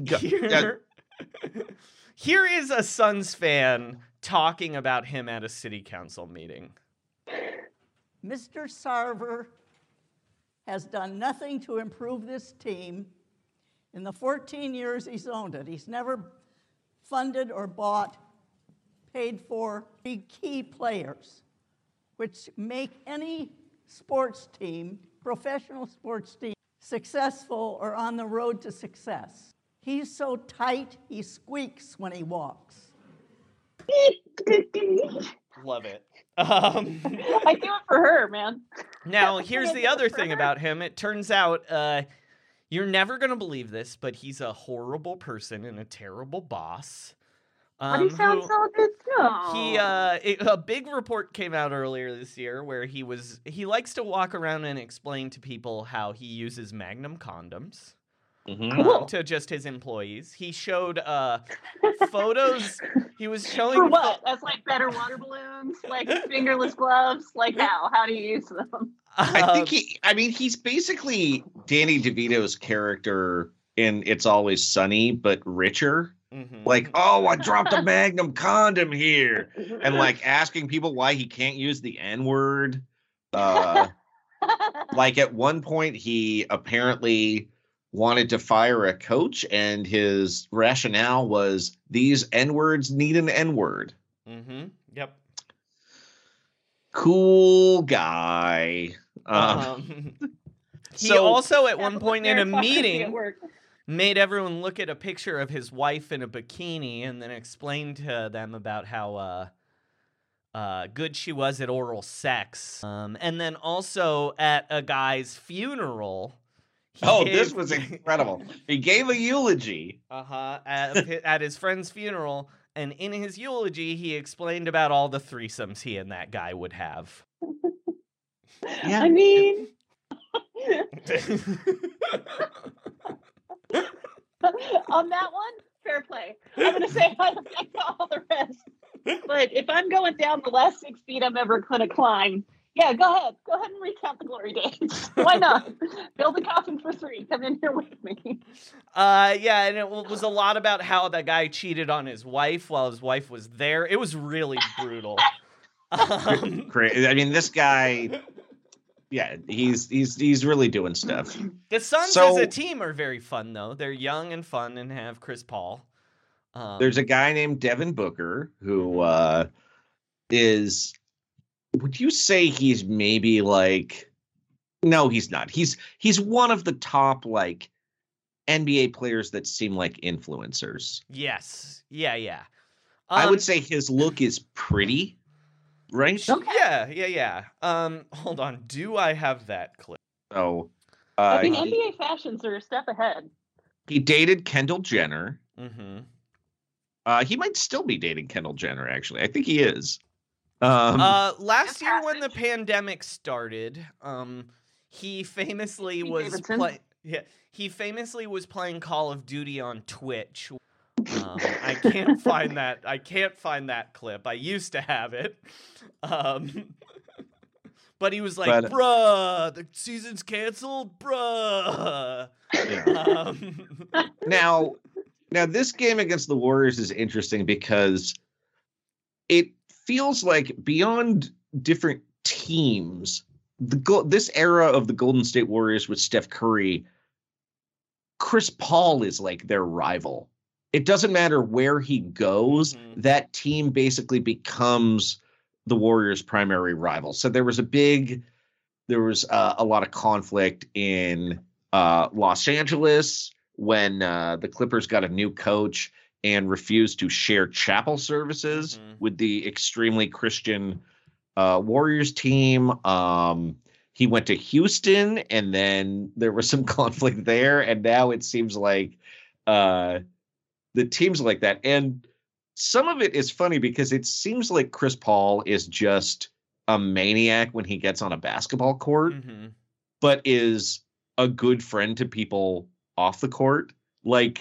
Here is a Suns fan talking about him at a city council meeting. Mr. Sarver has done nothing to improve this team in the 14 years he's owned it. He's never funded or paid for the key players, which make any sports team, professional sports team, successful or on the road to success. He's so tight, he squeaks when he walks. Love it. I do it for her, man. Now, here's the other thing about him. It turns out You're never going to believe this, but he's a horrible person and a terrible boss. But he sounds so good too. A big report came out earlier this year where he likes to walk around and explain to people how he uses Magnum condoms. To just his employees. He showed photos. He was showing for what? As like better water balloons, like fingerless gloves. Like how do you use them? I think he's basically Danny DeVito's character in It's Always Sunny, but richer. Like, oh, I dropped a Magnum condom here, and like asking people why he can't use the N-word. Like at one point, he apparently wanted to fire a coach, and his rationale was these N-words need an N-word. Yep. Cool guy. He also at one point in a meeting made everyone look at a picture of his wife in a bikini and then explained to them about how good she was at oral sex. And then also at a guy's funeral. This was incredible. He gave a eulogy. At his friend's funeral. And in his eulogy, he explained about all the threesomes he and that guy would have. Yeah. I mean... On that one, fair play. I'm going to say I like all the rest. But if I'm going down the last 6 feet I'm ever going to climb, yeah, go ahead. Go ahead and recount the glory days. Why not? Build a coffin for 3. Come in here with me. Yeah, and it was a lot about how that guy cheated on his wife while his wife was there. It was really brutal. Great. I mean, this guy... Yeah, he's really doing stuff. The Suns as a team are very fun, though. They're young and fun and have Chris Paul. There's a guy named Devin Booker who is... Would you say he's maybe like... No, he's not. He's one of the top like NBA players that seem like influencers. Yes. Yeah. I would say his look is pretty. Right? Okay. Yeah. Hold on. Do I have that clip? Oh. I think NBA fashions are a step ahead. He dated Kendall Jenner. He might still be dating Kendall Jenner, actually. I think he is. Last year when the pandemic started, he famously was playing Call of Duty on Twitch. I can't find that clip. I used to have it. But he was like, bruh, the season's canceled, bruh. Yeah. Now this game against the Warriors is interesting because it feels like beyond different teams, this era of the Golden State Warriors with Steph Curry, Chris Paul is like their rival. It doesn't matter where he goes, that team basically becomes the Warriors' primary rival. So there was a lot of conflict in Los Angeles when the Clippers got a new coach and refused to share chapel services with the extremely Christian Warriors team. He went to Houston, and then there was some conflict there, and now it seems like the teams like that. And some of it is funny because it seems like Chris Paul is just a maniac when he gets on a basketball court, but is a good friend to people off the court. Like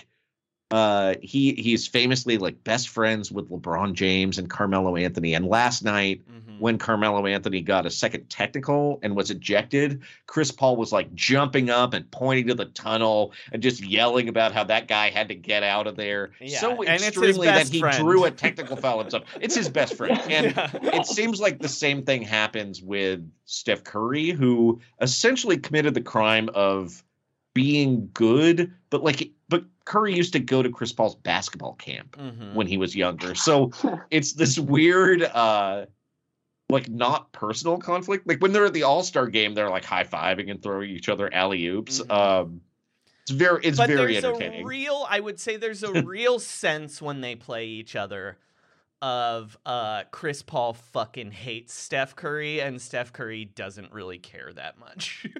he's famously like best friends with LeBron James and Carmelo Anthony. And last night when Carmelo Anthony got a second technical and was ejected, Chris Paul was like jumping up and pointing to the tunnel and just yelling about how that guy had to get out of there. Yeah. So and extremely that he drew a technical foul himself. It's his best friend. And it seems like the same thing happens with Steph Curry, who essentially committed the crime of being good, but Curry used to go to Chris Paul's basketball camp when he was younger. So it's this weird, like not personal conflict. Like when they're at the All-Star game, they're like high-fiving and throwing each other alley-oops. It's very entertaining. I would say there's a real sense when they play each other of Chris Paul fucking hates Steph Curry and Steph Curry doesn't really care that much.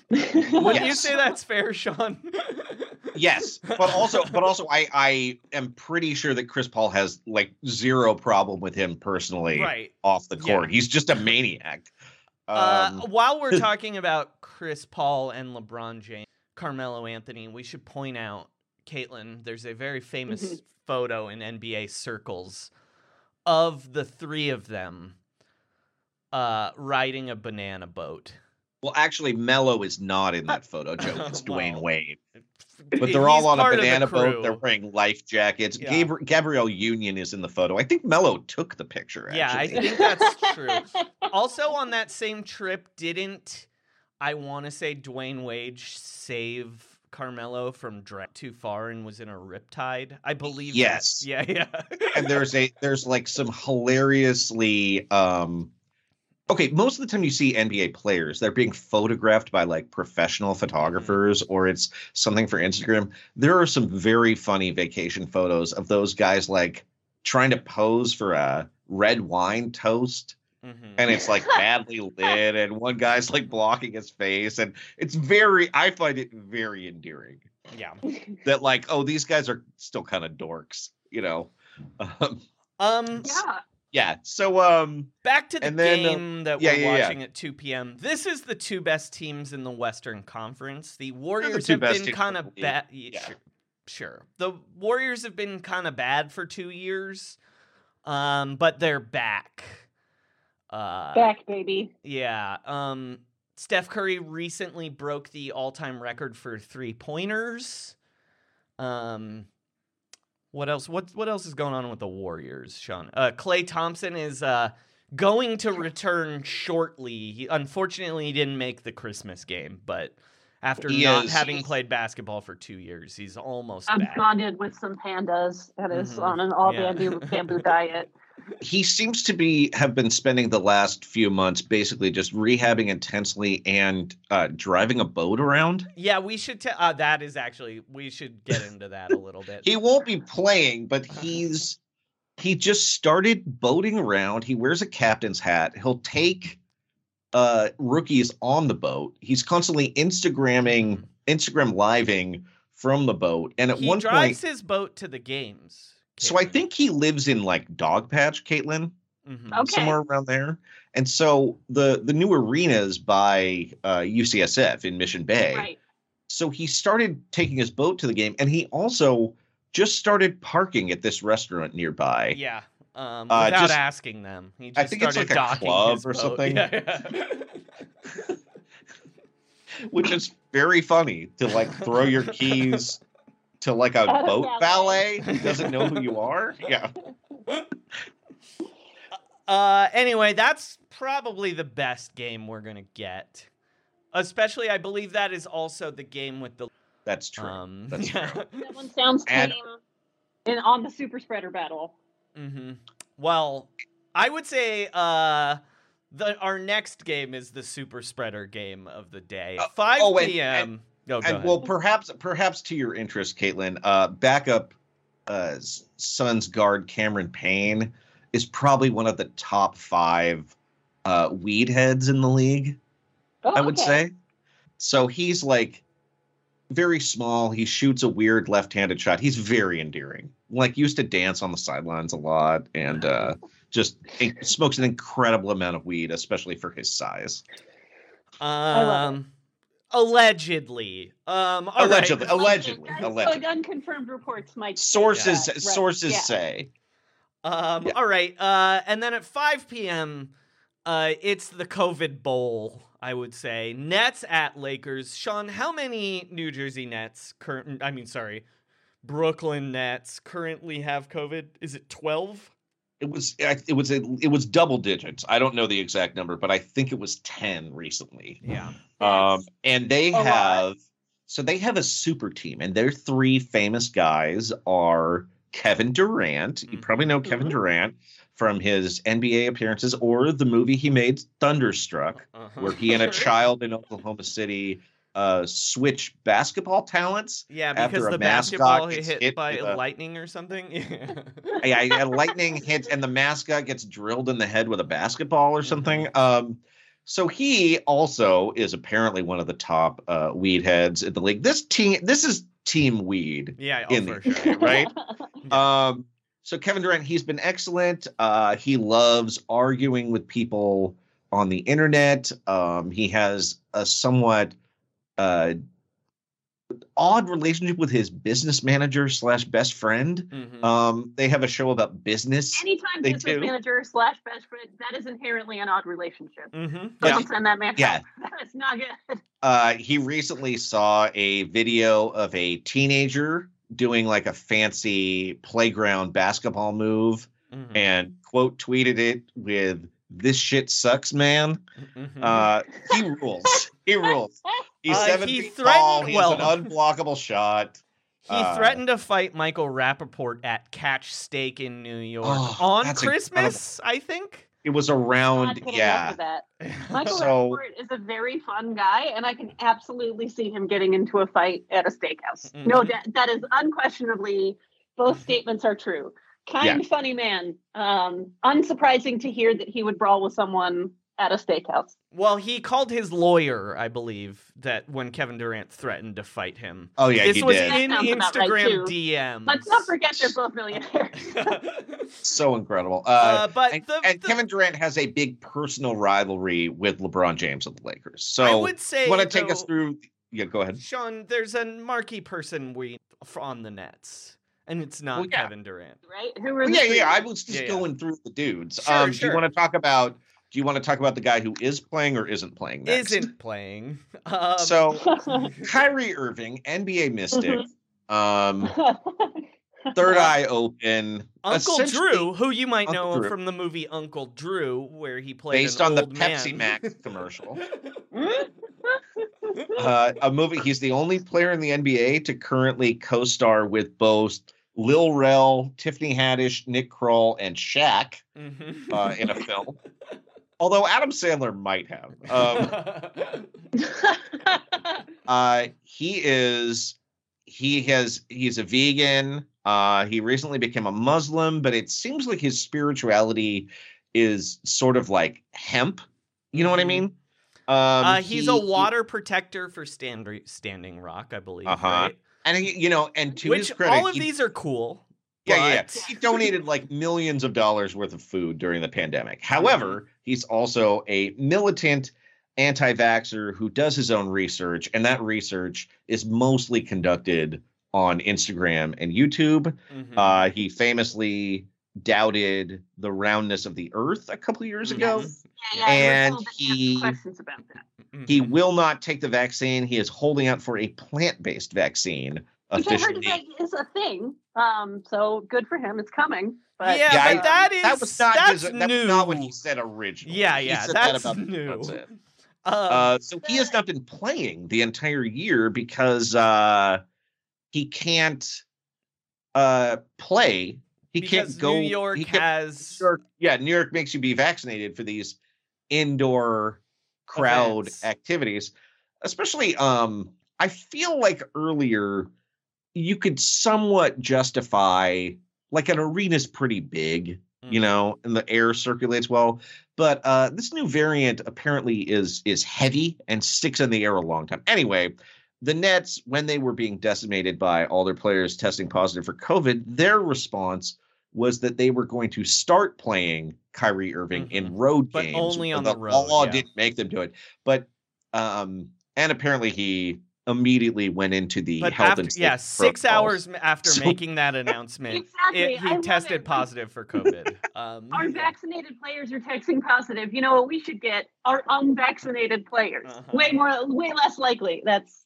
Wouldn't you say that's fair, Sean? Yes, but also, I am pretty sure that Chris Paul has like zero problem with him personally off the court. Yeah. He's just a maniac. While we're talking about Chris Paul and LeBron James, Carmelo Anthony, we should point out, Caitlin, there's a very famous photo in NBA circles of the three of them riding a banana boat. Well, actually, Melo is not in that photo, Joe. It's Dwayne Wade. But they're all on a banana boat. They're wearing life jackets. Yeah. Gabrielle Union is in the photo. I think Melo took the picture, actually. Yeah, I think that's true. Also, on that same trip, didn't, I want to say, Dwayne Wade save Carmelo from driving too far and was in a riptide? I believe. Yes. That. Yeah. And there's like some hilariously... Okay, most of the time you see NBA players, they're being photographed by like professional photographers or it's something for Instagram. There are some very funny vacation photos of those guys like trying to pose for a red wine toast. Mm-hmm. And it's like badly lit and one guy's like blocking his face. And I find it very endearing. Yeah. That like, oh, these guys are still kind of dorks, you know? Yeah. Yeah, so back to the game that we're watching at 2 p.m. This is the two best teams in the Western Conference. The Warriors have been kind of bad. Sure. The Warriors have been kind of bad for 2 years, but they're back. Back, baby. Yeah. Steph Curry recently broke the all-time record for three-pointers. What else? What else is going on with the Warriors, Sean? Klay Thompson is going to return shortly. Unfortunately, he didn't make the Christmas game, but after having played basketball for 2 years, he's almost back. Absconded with some pandas and is on an all-bamboo diet. He seems to have been spending the last few months basically just rehabbing intensely and driving a boat around. Yeah, we should we should get into that a little bit. He won't be playing, but he just started boating around. He wears a captain's hat. He'll take rookies on the boat. He's constantly Instagram living from the boat. And at one point, he drives his boat to the games. So I think he lives in like Dogpatch, Caitlin, somewhere around there. And so the new arena is by UCSF in Mission Bay. Right. So he started taking his boat to the game, and he also just started parking at this restaurant nearby. Yeah, without asking them. He just I think it's like a club or something. Yeah. Which is very funny to like throw your keys to like a boat valet who doesn't know who you are. Yeah. Anyway, that's probably the best game we're going to get. Especially, I believe that is also the game with the... That's true. That's true. That one sounds tame on the super spreader battle. Mm-hmm. Well, I would say our next game is the super spreader game of the day. 5 p.m. Well, perhaps to your interest, Caitlin, backup Suns guard Cameron Payne is probably one of the top 5 weed heads in the league. I would say. So he's like very small. He shoots a weird left-handed shot. He's very endearing. Like used to dance on the sidelines a lot and just smokes an incredible amount of weed, especially for his size. Allegedly. Allegedly. But unconfirmed reports might sources say. All right. And then at 5 p.m., it's the COVID Bowl, I would say. Nets at Lakers. Sean, how many New Jersey Nets Brooklyn Nets currently have COVID? Is it 12? It was double digits. I don't know the exact number, but I think it was 10 recently. Yeah. And they have a super team, and their 3 famous guys are Kevin Durant. You probably know Kevin Durant from his NBA appearances or the movie he made, Thunderstruck, where he and a child in Oklahoma City switch basketball talents. Yeah, because the basketball hit by lightning or something. Yeah, lightning hits and the mascot gets drilled in the head with a basketball or something. So he also is apparently one of the top weed heads in the league. This is Team Weed. Yeah, for sure. Right? So Kevin Durant, he's been excellent. He loves arguing with people on the internet. He has a somewhat odd relationship with his business manager / best friend. Mm-hmm. They have a show about business. Anytime business manager / best friend, that is inherently an odd relationship. Mm-hmm. Don't send that man. Yeah. That's not good. He recently saw a video of a teenager doing like a fancy playground basketball move and quote tweeted it with "This shit sucks, man." He rules. He rules. He's 7 feet tall. He has an unblockable shot. He threatened to fight Michael Rappaport at Catch Steak in New York on Christmas, I think. It was around, Michael Rappaport is a very fun guy, and I can absolutely see him getting into a fight at a steakhouse. No, that is unquestionably, both statements are true. Funny man. Unsurprising to hear that he would brawl with someone at a steakhouse. Well, he called his lawyer, I believe, that when Kevin Durant threatened to fight him. Oh, yeah, this he was did. in Instagram DMs. Let's not forget they're both millionaires. So incredible. Kevin Durant has a big personal rivalry with LeBron James of the Lakers. So I would say, want to take us through? Yeah, go ahead. Sean, there's a marquee person on the Nets. And it's not Kevin Durant, right? Who are I was just going through the dudes. Sure. Do you want to talk about? Do you want to talk about the guy who is playing or isn't playing next? Isn't playing. So, Kyrie Irving, NBA Mystic, Third Eye Open, Uncle Drew, who you might know from the movie Uncle Drew, where he played based on the man. Pepsi Max commercial. A movie. He's the only player in the NBA to currently co-star with both Lil Rel, Tiffany Haddish, Nick Kroll, and Shaq in a film. Although Adam Sandler might have. He's a vegan. He recently became a Muslim, but it seems like his spirituality is sort of like hemp. You know what I mean? He's a water protector for Standing Rock, I believe. Right? And and to his credit, all of these are cool. Yeah. He donated like millions of dollars worth of food during the pandemic. However, he's also a militant anti-vaxxer who does his own research, and that research is mostly conducted on Instagram and YouTube. He famously doubted the roundness of the Earth a couple of years ago, and he will not take the vaccine. He is holding out for a plant-based vaccine. Which I heard is a thing. So good for him. It's coming. But that was not what he said originally. Yeah, that's new. So he has not been playing the entire year because he can't play. He can't go. New York New York makes you be vaccinated for these indoor crowd activities. Especially, I feel like earlier you could somewhat justify, like, an arena's pretty big, and the air circulates well. But this new variant apparently is heavy and sticks in the air a long time. Anyway, the Nets, when they were being decimated by all their players testing positive for COVID, their response was that they were going to start playing Kyrie Irving in road games. But only on the road. The law didn't make them do it. But and apparently he immediately went into the health and safety 6 hours after making that announcement, he tested positive for COVID. Our vaccinated players are testing positive. You know what we should get? Our unvaccinated players. Way less likely. That's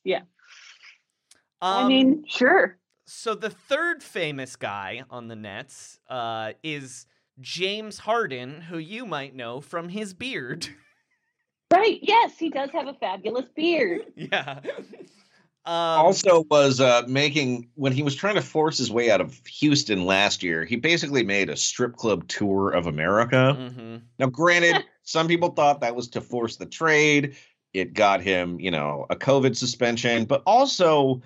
I mean, sure. So the third famous guy on the Nets is James Harden, who you might know from his beard. Right. Yes, he does have a fabulous beard. Yeah. Also was making, when he was trying to force his way out of Houston last year, he basically made a strip club tour of America. Now, granted, some people thought that was to force the trade. It got him, a COVID suspension. But also,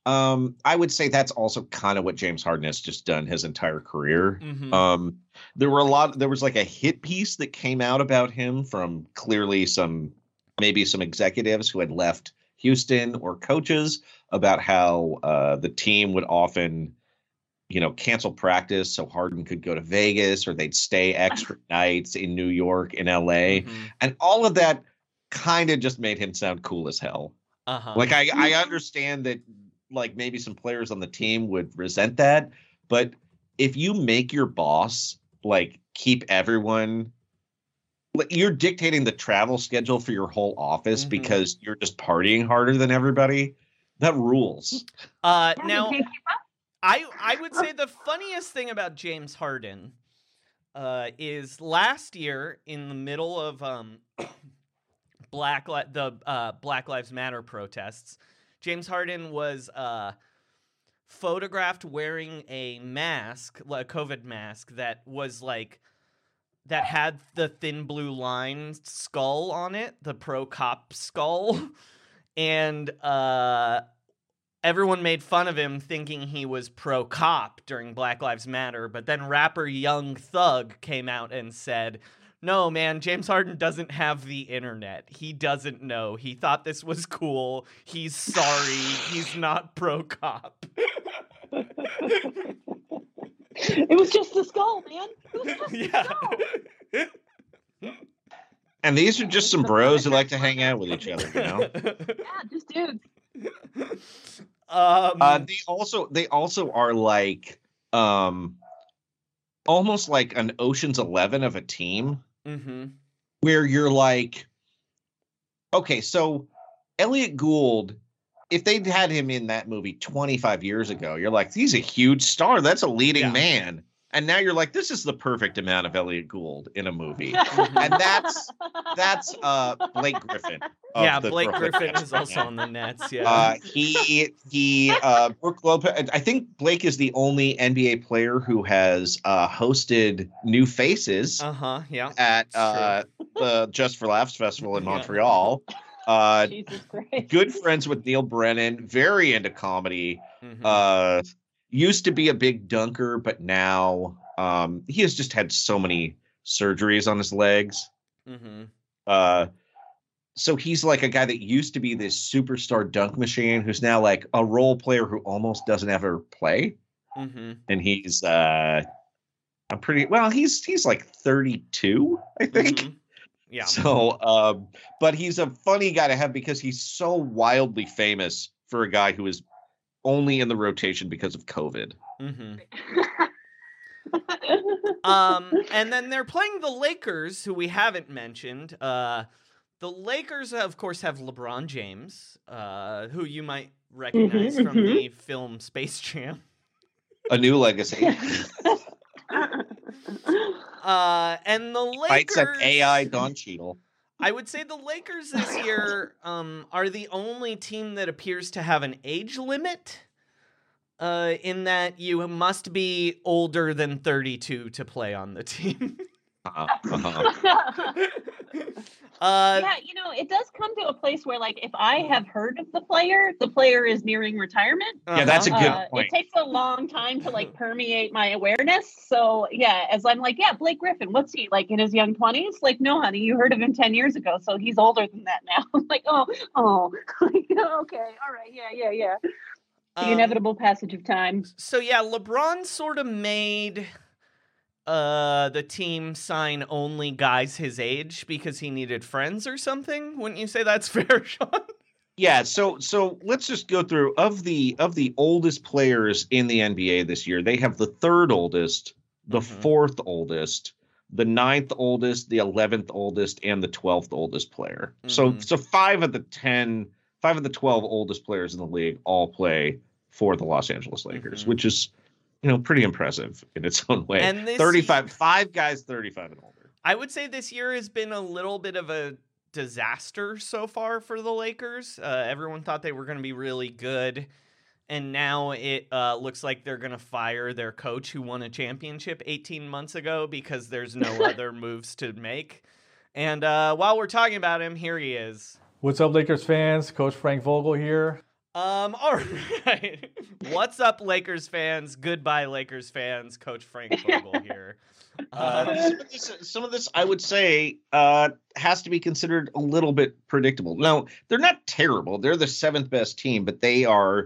I would say that's also kind of what James Harden has just done his entire career. Mm-hmm. There was like a hit piece that came out about him from clearly maybe some executives who had left Houston or coaches about how the team would often, cancel practice so Harden could go to Vegas, or they'd stay extra nights in New York, in LA. Mm-hmm. And all of that kind of just made him sound cool as hell. Uh-huh. Like, I understand that, like, maybe some players on the team would resent that, but if you make your boss, like, keep everyone, you're dictating the travel schedule for your whole office because you're just partying harder than everybody. That rules. Now, I would say the funniest thing about James Harden is last year in the middle of Black Lives Matter protests, James Harden was photographed wearing a mask, a COVID mask that was like, that had the thin blue line skull on it, the pro-cop skull, and everyone made fun of him thinking he was pro-cop during Black Lives Matter, but then rapper Young Thug came out and said, no, man, James Harden doesn't have the internet. He doesn't know. He thought this was cool. He's sorry. He's not pro-cop. It was just a skull, man. It was just a skull. And these are just some bros who like to hang out with each other, Yeah, just dudes. They also are like almost like an Ocean's 11 of a team, where you're like, okay, so Elliot Gould, if they'd had him in that movie 25 years ago, you're like, he's a huge star. That's a leading man. And now you're like, this is the perfect amount of Elliot Gould in a movie. And that's Blake Griffin. Blake Griffin is also on the Nets. Yeah. Brook Lopez. I think Blake is the only NBA player who has hosted New Faces at the Just for Laughs Festival in Montreal. Jesus Christ. Good friends with Neil Brennan, very into comedy. Used to be a big dunker, but now he has just had so many surgeries on his legs. So he's like a guy that used to be this superstar dunk machine who's now like a role player who almost doesn't ever play. And he's he's like 32, I think. Yeah. So, but he's a funny guy to have because he's so wildly famous for a guy who is only in the rotation because of COVID. And then they're playing the Lakers, who we haven't mentioned. The Lakers, of course, have LeBron James, who you might recognize from the film Space Jam. A New Legacy. And the Lakers fights an AI Don Cheadle. I would say the Lakers this year are the only team that appears to have an age limit, in that you must be older than 32 to play on the team. Yeah, it does come to a place where, like, if I have heard of the player is nearing retirement. Yeah, that's a good point. It takes a long time to, like, permeate my awareness. So, yeah, as I'm like, yeah, Blake Griffin, what's he, like, in his young 20s? Like, no, honey, you heard of him 10 years ago, so he's older than that now. I'm like, oh, like, okay, all right, yeah. The inevitable passage of time. So, yeah, LeBron sort of made the team sign only guys his age because he needed friends or something. Wouldn't you say that's fair, Sean? Yeah, so let's just go through of the oldest players in the NBA this year. They have the third oldest, the fourth oldest, the ninth oldest, the 11th oldest, and the 12th oldest player. So 5 of the 12 oldest players in the league all play for the Los Angeles Lakers, which is pretty impressive in its own way. And 5 guys 35 and older. I would say this year has been a little bit of a disaster so far for the Lakers. Everyone thought they were going to be really good, and now it looks like they're going to fire their coach who won a championship 18 months ago because there's no other moves to make. And while we're talking about him, here he is. What's up, Lakers fans? Coach Frank Vogel here. All right. What's up, Lakers fans? Goodbye, Lakers fans. Coach Frank Vogel here. Some of this, I would say, has to be considered a little bit predictable. Now, they're not terrible. They're the 7th best team, but they are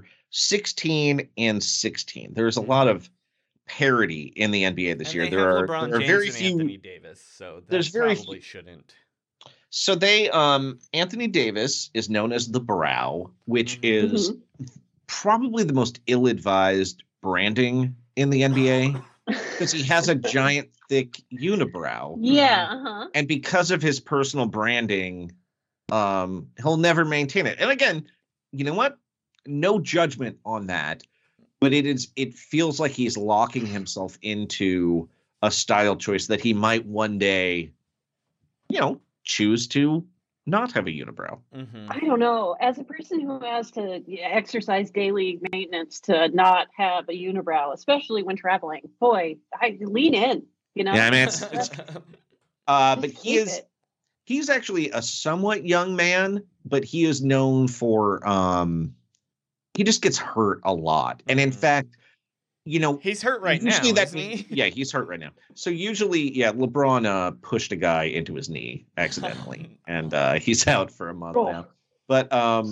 16-16. There's a lot of parity in the NBA this year. There are James very and few. Anthony Davis, so There's very probably shouldn't. So they, Anthony Davis is known as the Brow, which is probably the most ill-advised branding in the NBA because he has a giant, thick unibrow. Yeah. And because of his personal branding, he'll never maintain it. And again, you know what? No judgment on that, but it feels like he's locking himself into a style choice that he might one day, choose to not have a unibrow. I don't know. As a person who has to exercise daily maintenance to not have a unibrow, especially when traveling, boy, I lean in. Yeah, I mean, but he's actually a somewhat young man, but he is known for he just gets hurt a lot, and in fact, he's hurt right now. Isn't he? Yeah, he's hurt right now. So usually, LeBron pushed a guy into his knee accidentally, and he's out for a month now. But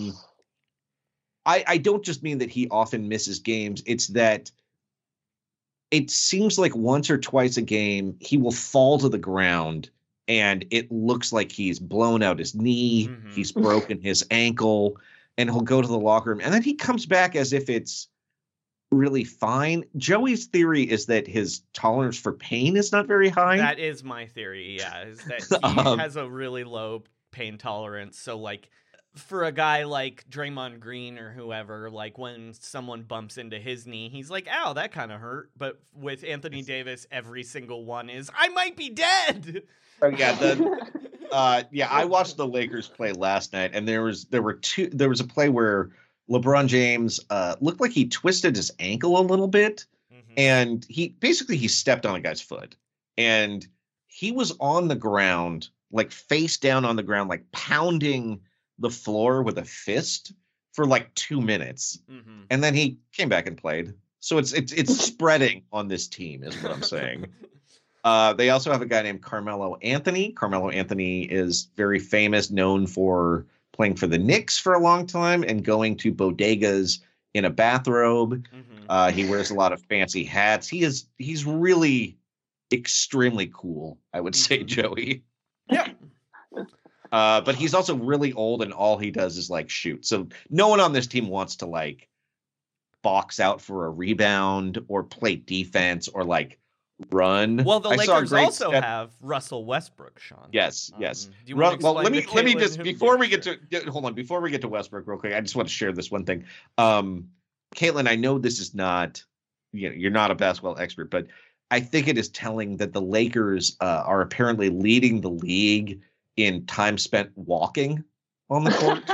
I don't just mean that he often misses games. It's that it seems like once or twice a game he will fall to the ground, and it looks like he's blown out his knee, he's broken his ankle, and he'll go to the locker room, and then he comes back as if it's really fine. Joey's theory is that his tolerance for pain is not very high. That is my theory, yeah, is that he has a really low pain tolerance. So, like, for a guy like Draymond Green or whoever, like, when someone bumps into his knee, he's like, ow, that kind of hurt. But with Anthony Davis, every single one is, I might be dead! Oh, yeah, I watched the Lakers play last night, and there was a play where LeBron James looked like he twisted his ankle a little bit, and he stepped on a guy's foot, and he was on the ground, like face down on the ground, like pounding the floor with a fist for like 2 minutes, and then he came back and played. So it's spreading on this team, is what I'm saying. They also have a guy named Carmelo Anthony. Carmelo Anthony is very famous, known for playing for the Knicks for a long time and going to bodegas in a bathrobe. He wears a lot of fancy hats. He's really extremely cool, I would say, Joey. Yeah. But he's also really old, and all he does is like shoot. So no one on this team wants to like box out for a rebound or play defense or like run. Well, the Lakers also have Russell Westbrook, Sean. Yes. Well, let me just before we get to Westbrook real quick, I just want to share this one thing. Caitlin, I know this is not, you're not a basketball expert, but I think it is telling that the Lakers are apparently leading the league in time spent walking on the court.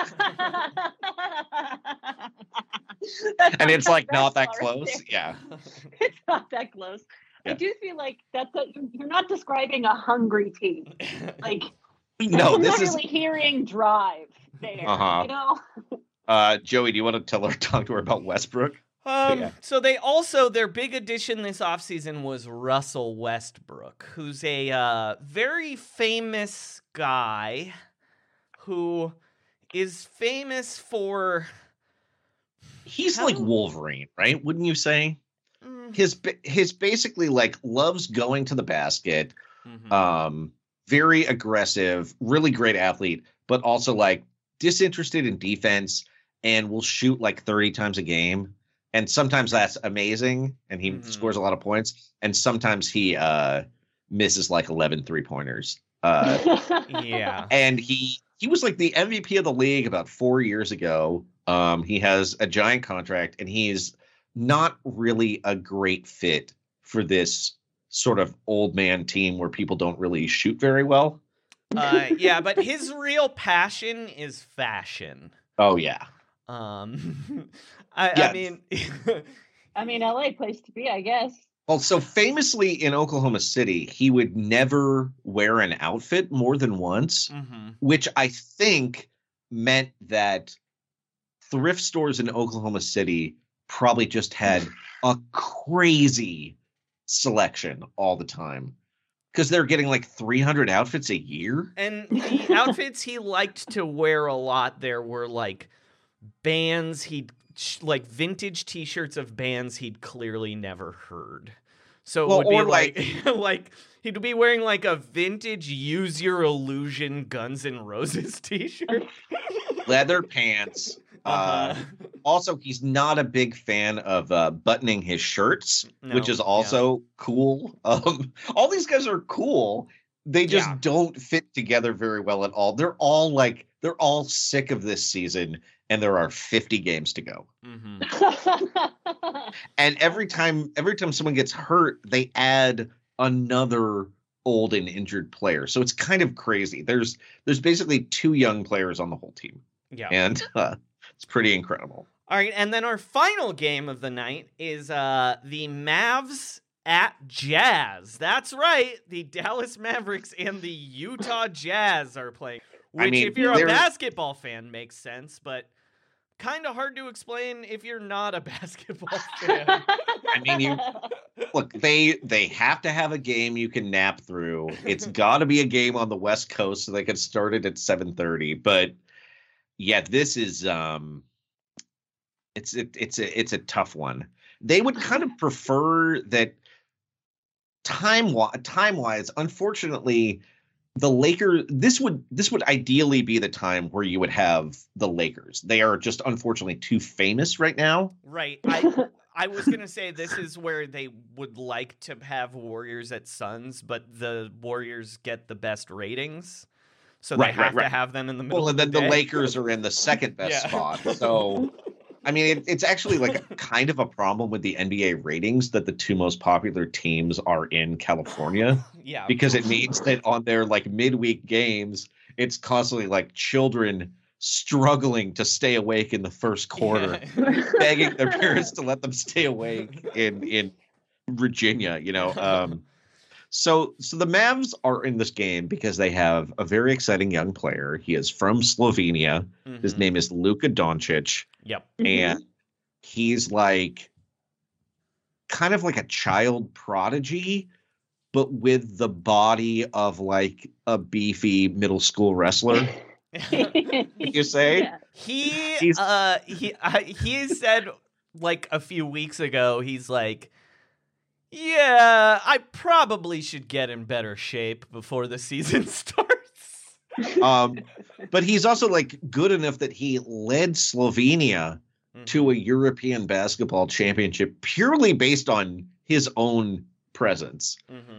And it's like not that close. Yeah. It's not that close. Yeah. I do feel like you're not describing a hungry team. Like, no, I'm this not is really hearing drive there. Joey, do you want to talk to her about Westbrook? So their big addition this offseason was Russell Westbrook, who's a very famous guy who is famous for... He's like Wolverine, right? Wouldn't you say? His basically like loves going to the basket, very aggressive, really great athlete, but also like disinterested in defense and will shoot like 30 times a game. And sometimes that's amazing and he scores a lot of points. And sometimes he misses like 11 3-pointers. Yeah. And he was like the MVP of the league about 4 years ago. He has a giant contract and he's not really a great fit for this sort of old man team where people don't really shoot very well. Yeah, but his real passion is fashion. Oh yeah. I mean, LA place to be, I guess. Well, so famously in Oklahoma City, he would never wear an outfit more than once, which I think meant that thrift stores in Oklahoma City probably just had a crazy selection all the time because they're getting like 300 outfits a year. And the outfits he liked to wear a lot there were like bands like vintage T-shirts of bands he'd clearly never heard. So it would be like like he'd be wearing like a vintage Use Your Illusion Guns N' Roses T-shirt, leather pants. Also, he's not a big fan of buttoning his shirts, which is also cool. All these guys are cool. They just don't fit together very well at all. They're all sick of this season, and there are 50 games to go. And every time someone gets hurt, they add another old and injured player. So it's kind of crazy. There's basically 2 young players on the whole team. Yeah. And it's pretty incredible. All right, and then our final game of the night is the Mavs at Jazz. That's right. The Dallas Mavericks and the Utah Jazz are playing. Which, if you're a basketball fan, makes sense, but kind of hard to explain if you're not a basketball fan. I mean, look, they have to have a game you can nap through. It's got to be a game on the West Coast so they can start it at 7:30. But yeah, this is it's a tough one. They would kind of prefer that time-wise. Unfortunately, the Lakers. This would ideally be the time where you would have the Lakers. They are just unfortunately too famous right now. Right. I was gonna say this is where they would like to have Warriors at Suns, but the Warriors get the best ratings. So they have to have them in the middle. Well, and then of the the day. Lakers are in the second best spot. So, I mean, it's actually like a kind of a problem with the NBA ratings that the 2 most popular teams are in California. Yeah, because it means that on their like midweek games, it's constantly like children struggling to stay awake in the first quarter, begging their parents to let them stay awake in Virginia. So the Mavs are in this game because they have a very exciting young player. He is from Slovenia. Mm-hmm. His name is Luka Doncic. Yep. And he's like kind of like a child prodigy, but with the body of like a beefy middle school wrestler. Would you say? Yeah. He said like a few weeks ago, he's like, yeah, I probably should get in better shape before the season starts. But he's also like good enough that he led Slovenia to a European basketball championship purely based on his own presence.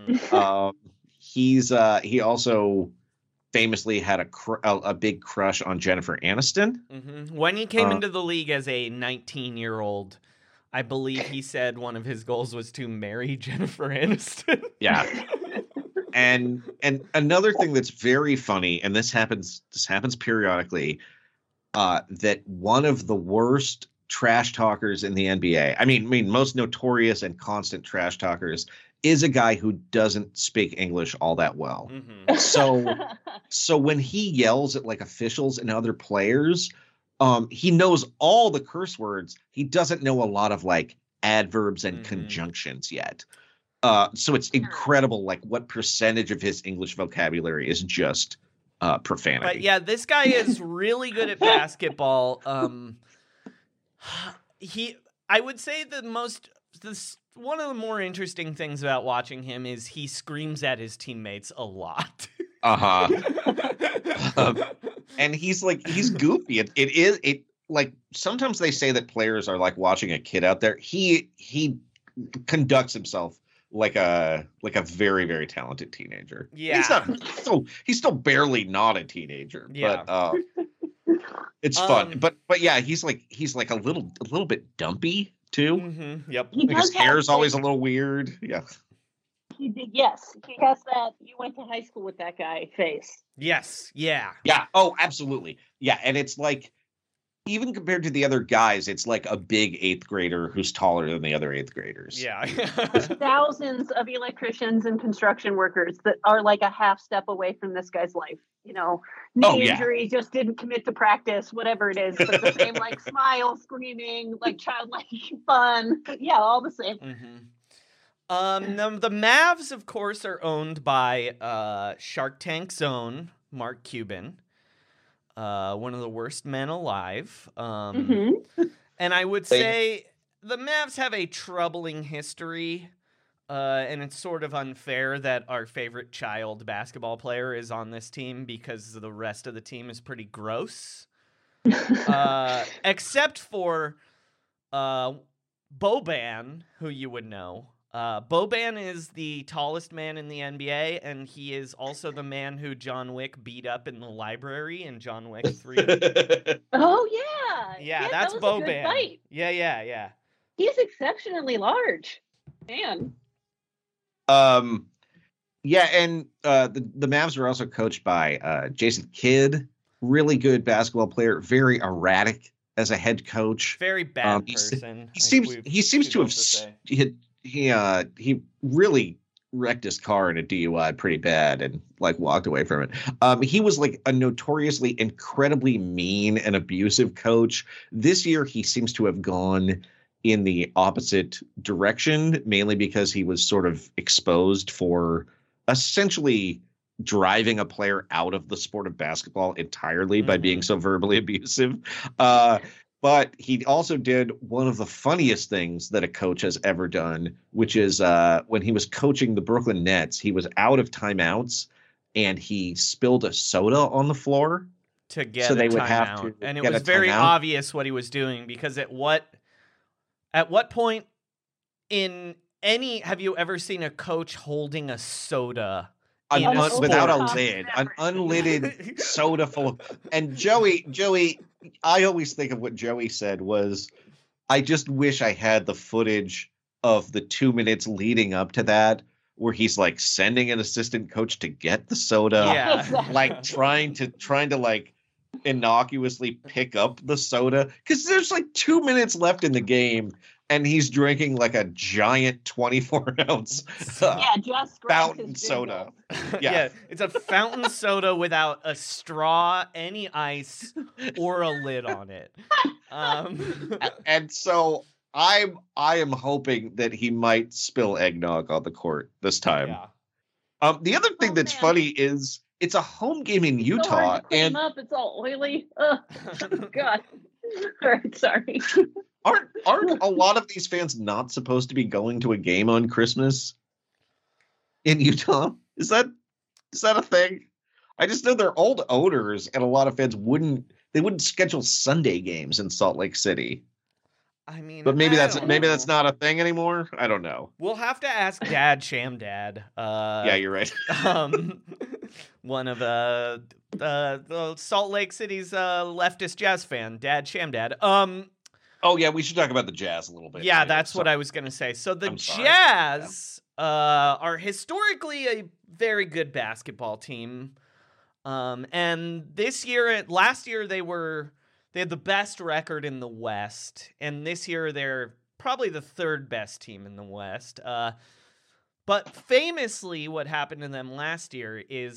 He also famously had a big crush on Jennifer Aniston. When he came into the league as a 19-year-old, I believe he said one of his goals was to marry Jennifer Aniston. Yeah. And another thing that's very funny, and this happens periodically, that one of the worst trash talkers in the NBA, I mean most notorious and constant trash talkers, is a guy who doesn't speak English all that well. So when he yells at like officials and other players, he knows all the curse words. He doesn't know a lot of like adverbs and conjunctions yet. So it's incredible, like what percentage of his English vocabulary is just profanity. But yeah, this guy is really good at basketball. I would say one of the more interesting things about watching him is he screams at his teammates a lot. And he's goofy. It like sometimes they say that players are like watching a kid out there. He conducts himself like a very, very talented teenager. Yeah. He's still barely not a teenager. Yeah. But it's fun. But yeah, he's like a little bit dumpy too. Yep. Like his hair's always a little weird. Yeah. Yes, he has that you went to high school with that guy face. Yes, yeah. Yeah, oh, absolutely. Yeah, and it's like even compared to the other guys, it's like a big 8th grader who's taller than the other 8th graders. Yeah. Thousands of electricians and construction workers that are like a half step away from this guy's life. You know, knee injury, just didn't commit to practice, whatever it is. But the same, like, smile, screaming, like, childlike fun. Yeah, all the same. The Mavs, of course, are owned by Shark Tank's own Mark Cuban. One of the worst men alive. And I would say the Mavs have a troubling history, and it's sort of unfair that our favorite child basketball player is on this team because the rest of the team is pretty gross. Except for Boban, who you would know. Boban is the tallest man in the NBA, and he is also the man who John Wick beat up in the library in John Wick 3. Oh, yeah. Yeah, that's that was Boban. A good fight. Yeah. He's exceptionally large. Man. Yeah, and the Mavs are also coached by Jason Kidd, really good basketball player, very erratic as a head coach. Very bad person. He seems to have he really wrecked his car in a DUI pretty bad and like walked away from it. He was like a notoriously incredibly mean and abusive coach. This year he seems to have gone in the opposite direction, mainly because he was sort of exposed for essentially driving a player out of the sport of basketball entirely by being so verbally abusive. But he also did one of the funniest things that a coach has ever done, which is when he was coaching the Brooklyn Nets, he was out of timeouts and he spilled a soda on the floor. To get a timeout. And it was very obvious what he was doing, because at what point in have you ever seen a coach holding a soda without a lid, an unlidded soda full? And Joey, I always think of what Joey said was, I just wish I had the footage of the 2 minutes leading up to that, where he's like sending an assistant coach to get the soda, like trying to like innocuously pick up the soda, because there's like 2 minutes left in the game and he's drinking like a giant 24-ounce fountain soda. Yeah, it's a fountain soda without a straw, any ice, or a lid on it. And so I am hoping that he might spill eggnog on the court this time. Yeah. The other thing that's funny is it's a home game in Utah, so hard to clean up. It's all oily. Oh, God. All right, sorry. Aren't a lot of these fans not supposed to be going to a game on Christmas in Utah? Is that a thing? I just know they're old owners, and a lot of fans wouldn't schedule Sunday games in Salt Lake City. I mean, but maybe that's not a thing anymore. I don't know. We'll have to ask Dad Shamdad. Yeah, you're right. One of the Salt Lake City's leftist jazz fan, Dad Shamdad. Oh yeah, we should talk about the Jazz a little bit. Yeah, that's what I was gonna say. So the Jazz are historically a very good basketball team, and last year they had the best record in the West, and this year they're probably the third best team in the West. But famously, what happened to them last year is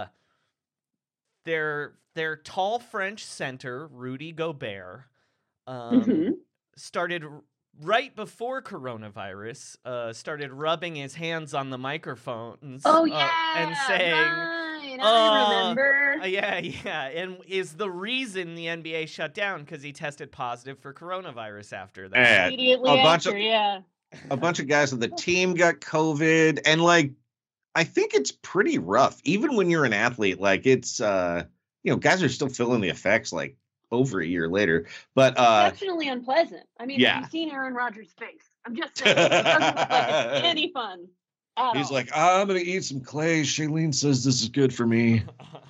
their tall French center, Rudy Gobert, started right before coronavirus, started rubbing his hands on the microphones. Oh, yeah. And saying, right. I remember. Yeah. And is the reason the NBA shut down because he tested positive for coronavirus after that. Immediately after, yeah. A bunch of guys on the team got COVID, and like, I think it's pretty rough. Even when you're an athlete, like it's, guys are still feeling the effects like over a year later. But exceptionally unpleasant. I mean, have you seen Aaron Rodgers' face? I'm just saying, it doesn't look like it's any fun. He's like, I'm gonna eat some clay. Shailene says this is good for me.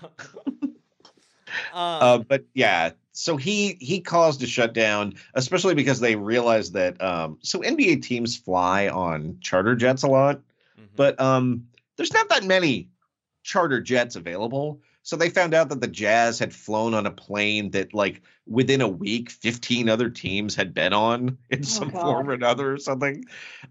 But yeah, so he caused a shutdown, especially because they realized that so NBA teams fly on charter jets a lot, but there's not that many charter jets available. So they found out that the Jazz had flown on a plane that, like, within a week, 15 other teams had been on in some form or another or something.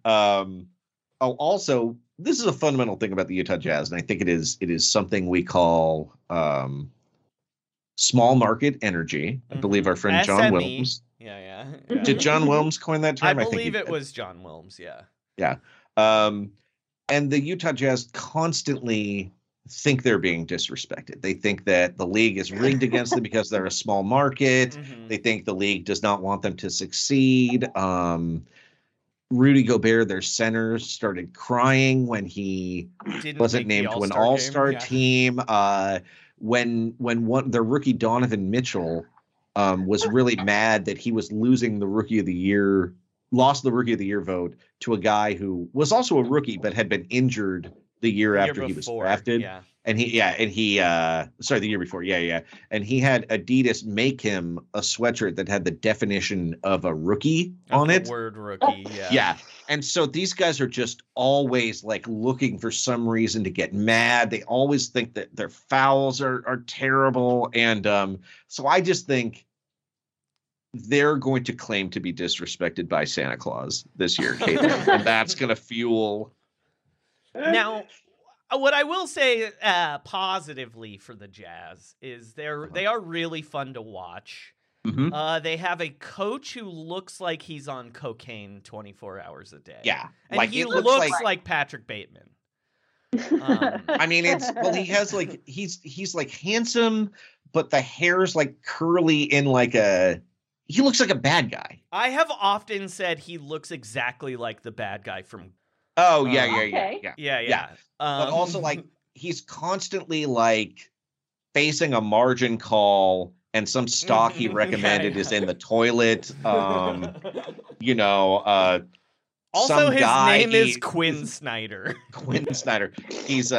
Also, this is a fundamental thing about the Utah Jazz, and I think it is something we call small market energy. I believe our friend John Williams. Yeah. Did John Williams coin that term? I believe it was John Williams, yeah. Yeah. And the Utah Jazz constantly think they're being disrespected. They think that the league is rigged against them because they're a small market. They think the league does not want them to succeed. Rudy Gobert, their center, started crying when he wasn't named to an all-star team. When their rookie Donovan Mitchell was really mad that he was losing the Rookie of the Year, lost the Rookie of the Year vote to a guy who was also a rookie but had been injured the year after he was drafted. Yeah. The year before. Yeah. And he had Adidas make him a sweatshirt that had the definition of a rookie on it. Word rookie. Yeah. Yeah. And so these guys are just always like looking for some reason to get mad. They always think that their fouls are terrible. And so I just think they're going to claim to be disrespected by Santa Claus this year, Caitlin, and that's going to fuel. Now, what I will say positively for the Jazz is they are really fun to watch. They have a coach who looks like he's on cocaine 24 hours a day. Yeah, and like he looks like Patrick Bateman. I mean, he has like he's like handsome, but the hair's like curly in like he looks like a bad guy. I have often said he looks exactly like the bad guy from. Oh yeah. But also like he's constantly like facing a margin call, and some stock he recommended is in the toilet. Also, his name is Quinn Snyder. Quinn Snyder. He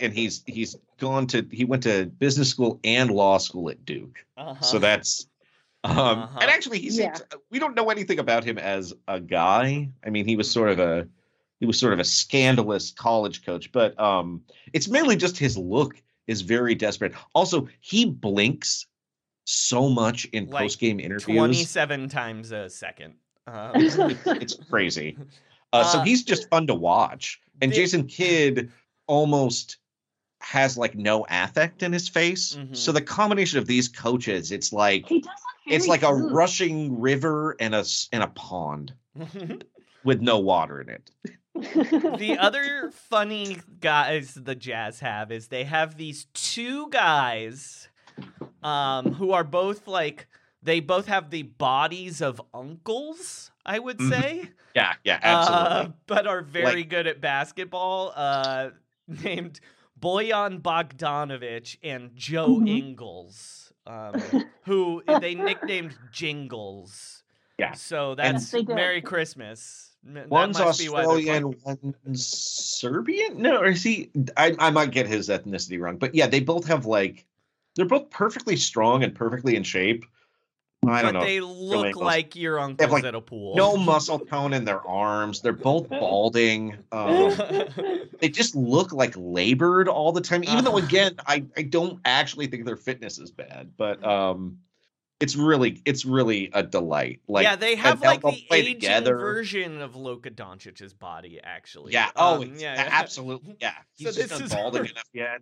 went to business school and law school at Duke. So that's. And actually, he seems. We don't know anything about him as a guy. I mean, he was sort of a scandalous college coach, but it's mainly just his look is very desperate. Also, he blinks so much in post-game interviews, 27 times a second. It's crazy. So he's just fun to watch, and Jason Kidd almost has like no affect in his face. So the combination of these coaches, it's like a rushing river and a pond with no water in it. The other funny guys the Jazz have is they have these two guys who are both like, they both have the bodies of uncles, I would say. Yeah, absolutely. But are very good at basketball, named Bojan Bogdanovic and Joe Ingles, who they nicknamed Jingles. Yeah. So that's Merry Christmas. One's Australian, one's Serbian? No, or is he? I might get his ethnicity wrong. But yeah, they both have they're both perfectly strong and perfectly in shape. I don't know. But they look like your uncles at a pool. No muscle tone in their arms. They're both balding. They just look like labored all the time. Even though, again, I don't actually think their fitness is bad. But it's really a delight. Like, they have like the aging version of Luka Doncic's body, actually. Yeah. Absolutely. Yeah. He's just not balding enough yet.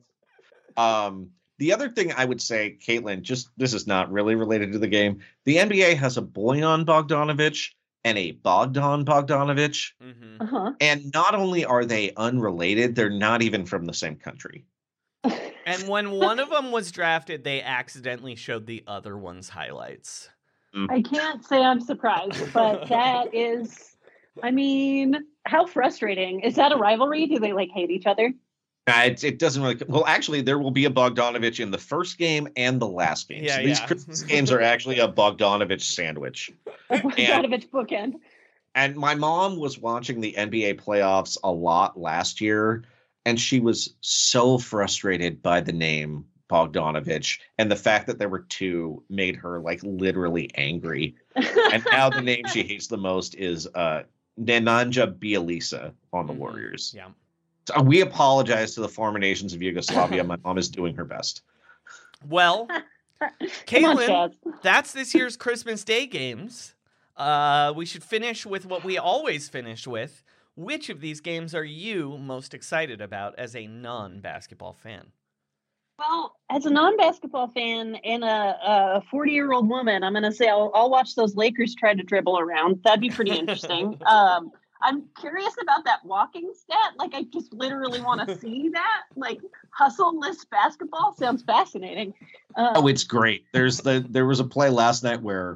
The other thing I would say, Caitlin, this is not really related to the game. The NBA has a Bojan Bogdanovic and a Bogdan Bogdanovic. And not only are they unrelated, they're not even from the same country. And when one of them was drafted, they accidentally showed the other one's highlights. I can't say I'm surprised, but that is, I mean, how frustrating. Is that a rivalry? Do they hate each other? It doesn't really. Well, actually, there will be a Bogdanovic in the first game and the last game. So these Christmas games are actually a Bogdanovic sandwich. Bogdanovic bookend. And my mom was watching the NBA playoffs a lot last year, and she was so frustrated by the name Bogdanovic, and the fact that there were two made her literally angry. And now the name she hates the most is Nemanja Bjelica on the Warriors. Yeah. So we apologize to the former nations of Yugoslavia. My mom is doing her best. Well, Caitlin, that's this year's Christmas Day games. We should finish with what we always finish with. Which of these games are you most excited about as a non-basketball fan? Well, as a non-basketball fan and a 40-year-old woman, I'm going to say I'll watch those Lakers try to dribble around. That'd be pretty interesting. I'm curious about that walking stat. Like, I just literally want to see that. Like, hustle-less basketball sounds fascinating. It's great. There was a play last night where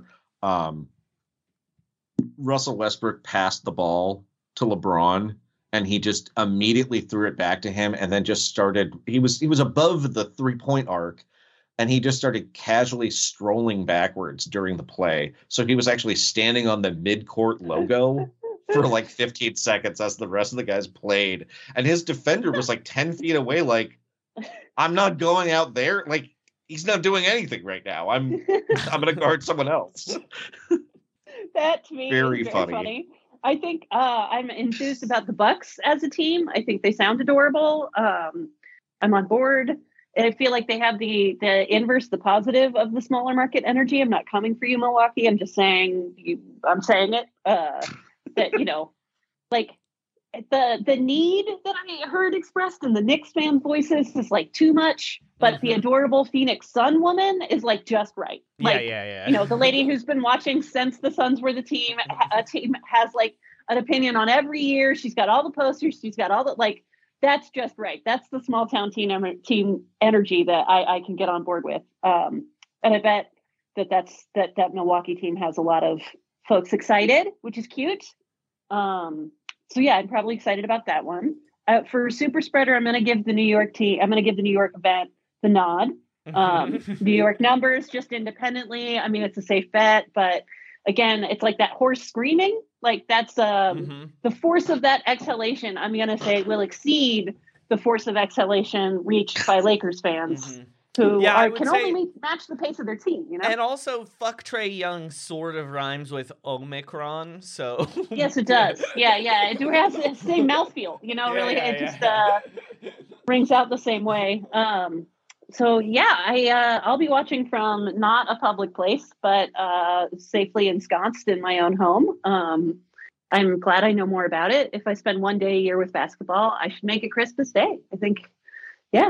Russell Westbrook passed the ball to LeBron, and he just immediately threw it back to him, and then just started. He was above the 3-point arc, and he just started casually strolling backwards during the play. So he was actually standing on the midcourt logo for like 15 seconds as the rest of the guys played, and his defender was like 10 feet away. Like, I'm not going out there. Like, he's not doing anything right now. I'm going to guard someone else. That to me very is very funny. I think I'm enthused about the Bucks as a team. I think they sound adorable. I'm on board. I feel like they have the inverse, the positive of the smaller market energy. I'm not coming for you, Milwaukee. I'm just saying. I'm saying it. That like the need that I heard expressed in the Knicks fan voices is like too much. But the adorable Phoenix Sun woman is like just right. Like, yeah. The lady who's been watching since the Suns were the team, has like an opinion on every year. She's got all the posters. She's got all the that's just right. That's the small town team energy that I can get on board with. And I bet that Milwaukee team has a lot of folks excited, which is cute. So yeah, I'm probably excited about that one. For Super Spreader, I'm going to give the New York event the nod. New York numbers just independently. I mean, it's a safe bet, but again, it's like that horse screaming. Like that's the force of that exhalation. I'm going to say will exceed the force of exhalation reached by Lakers fans who can only match the pace of their team. And also, fuck Trae Young sort of rhymes with Omicron. So yes, it does. Yeah. It has the same mouthfeel. Rings out the same way. So yeah, I'll be watching from not a public place, but safely ensconced in my own home. I'm glad I know more about it. If I spend one day a year with basketball, I should make it Christmas Day. I think, yeah,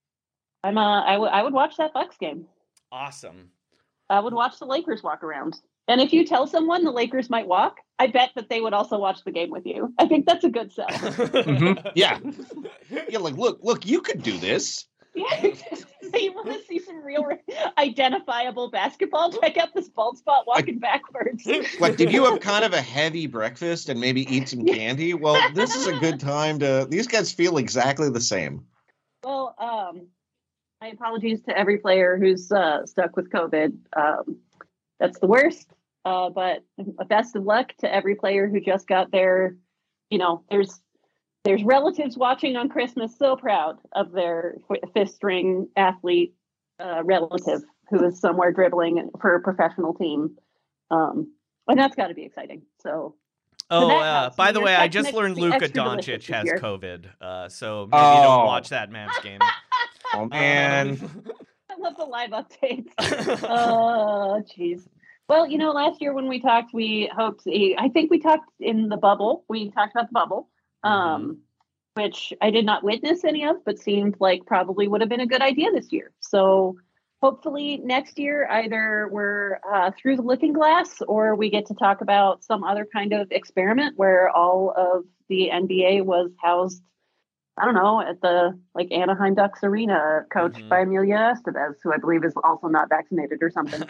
I would watch that Bucks game. Awesome. I would watch the Lakers walk around. And if you tell someone the Lakers might walk, I bet that they would also watch the game with you. I think that's a good sell. Yeah. Yeah, like, look, you could do this. Yeah, you want to see some real identifiable basketball? Check out this bald spot walking backwards. Like, did you have kind of a heavy breakfast and maybe eat some candy? Well, this is a good time to. These guys feel exactly the same. Well, my apologies to every player who's stuck with COVID. That's the worst. But best of luck to every player who just got their. There's relatives watching on Christmas so proud of their fifth string athlete relative who is somewhere dribbling for a professional team. And that's got to be exciting. So. By the way, I just learned Luka Doncic has COVID. So maybe don't watch that man's game. Oh, man. I love the live updates. Oh, jeez. Well, last year when we talked, I think we talked in the bubble. We talked about the bubble. Which I did not witness any of, but seemed like probably would have been a good idea this year. So hopefully next year, either we're through the looking glass or we get to talk about some other kind of experiment where all of the NBA was housed, I don't know, at the Anaheim Ducks arena, coached by Emilio Estevez, who I believe is also not vaccinated or something.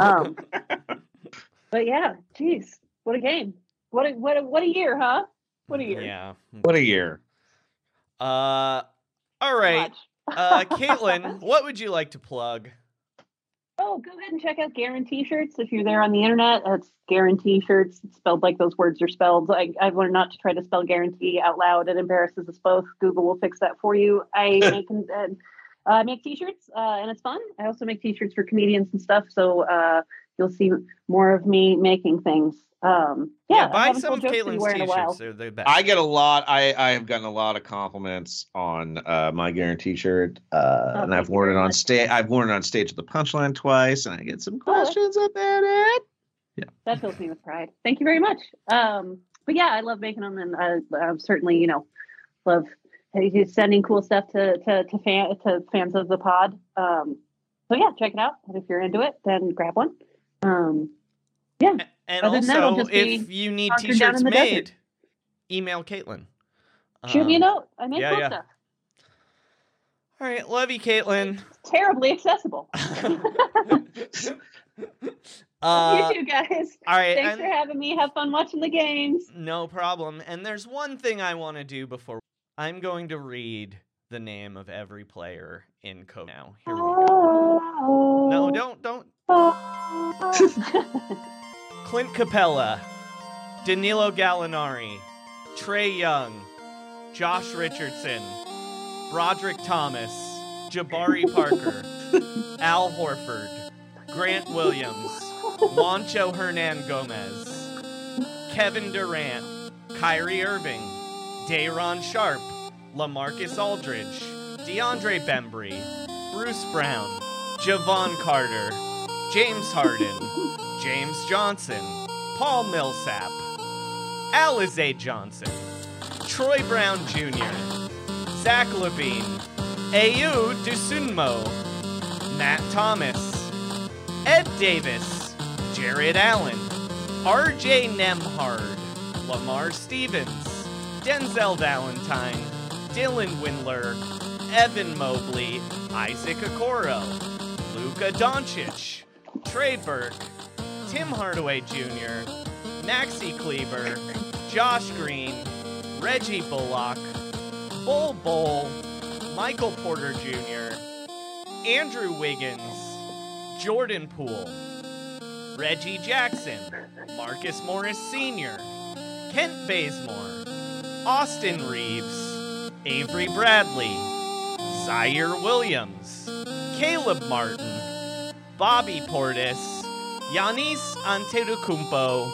But yeah, geez, what a game. What a year, huh? What a year. Yeah. What a year. All right. Caitlin, what would you like to plug? Oh, go ahead and check out Guarantee Shirts. If you're there on the internet, it's Guarantee Shirts. It's spelled like those words are spelled. I've learned not to try to spell guarantee out loud. It embarrasses us both. Google will fix that for you. I make t-shirts, and it's fun. I also make t-shirts for comedians and stuff. So you'll see more of me making things. Buy some of Caitlin's t-shirts. They're the best. I get a lot. I have gotten a lot of compliments on my guarantee shirt, and I've worn it on stage. I've worn it on stage at the Punchline twice, and I get some questions about it. Yeah, that fills me with pride. Thank you very much. But yeah, I love making them, and I certainly, love sending cool stuff to fans of the pod. So yeah, check it out. And if you're into it, then grab one. Yeah. And also, if you need t-shirts made, email Caitlin. Shoot me a note. I make cool stuff. All right. Love you, Caitlin. It's terribly accessible. You too, guys. All right. Thanks for having me. Have fun watching the games. No problem. And there's one thing I want to do before. I'm going to read the name of every player in Code now. Here we go. No, don't. Clint Capella, Danilo Gallinari, Trae Young, Josh Richardson, Broderick Thomas, Jabari Parker, Al Horford, Grant Williams, Juancho Hernan Gomez, Kevin Durant, Kyrie Irving, Day'Ron Sharpe, LaMarcus Aldridge, DeAndre Bembry, Bruce Brown, Javon Carter, James Harden, James Johnson, Paul Millsap, Alize Johnson, Troy Brown Jr., Zach LaVine, Ayu Dosunmu, Matt Thomas, Ed Davis, Jared Allen, RJ Nembhard, Lamar Stevens, Denzel Valentine, Dylan Windler, Evan Mobley, Isaac Okoro, Luka Doncic, Trey Burke, Tim Hardaway Jr., Maxi Kleber, Josh Green, Reggie Bullock, Bol Bol, Michael Porter Jr., Andrew Wiggins, Jordan Poole, Reggie Jackson, Marcus Morris Sr., Kent Bazemore, Austin Reeves, Avery Bradley, Zaire Williams, Caleb Martin, Bobby Portis, Giannis Antetokounmpo,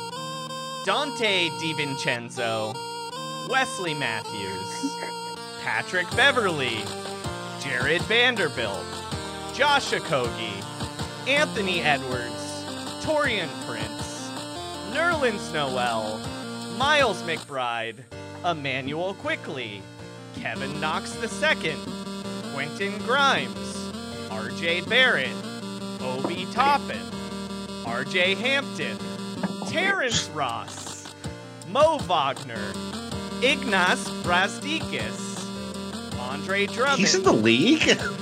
Dante DiVincenzo, Wesley Matthews, Patrick Beverly, Jared Vanderbilt, Josh Okogie, Anthony Edwards, Torian Prince, Nerlens Noel, Miles McBride, Emmanuel Quickley, Kevin Knox II, Quentin Grimes, RJ Barrett, Obi Toppin, RJ Hampton, Terrence Ross, Mo Wagner, Ignas Brazdeikis, Andre Drummond. He's in the league?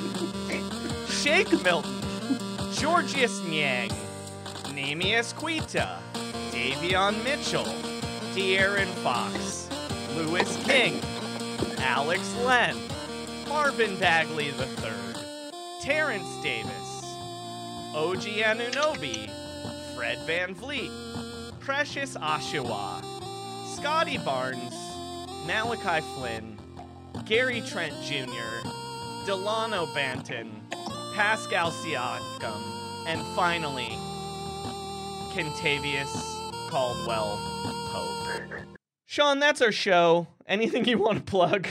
Shake Milton, Georgius Niang, Namias Quita, Davion Mitchell, De'Aaron Fox, Lewis King, Alex Len, Marvin Bagley III, Terrence Davis, OG Anunoby, Fred Van Vliet, Precious Oshawa, Scotty Barnes, Malachi Flynn, Gary Trent Jr., Delano Banton, Pascal Siakam, and finally, Kentavious Caldwell Pope. Sean, that's our show. Anything you want to plug?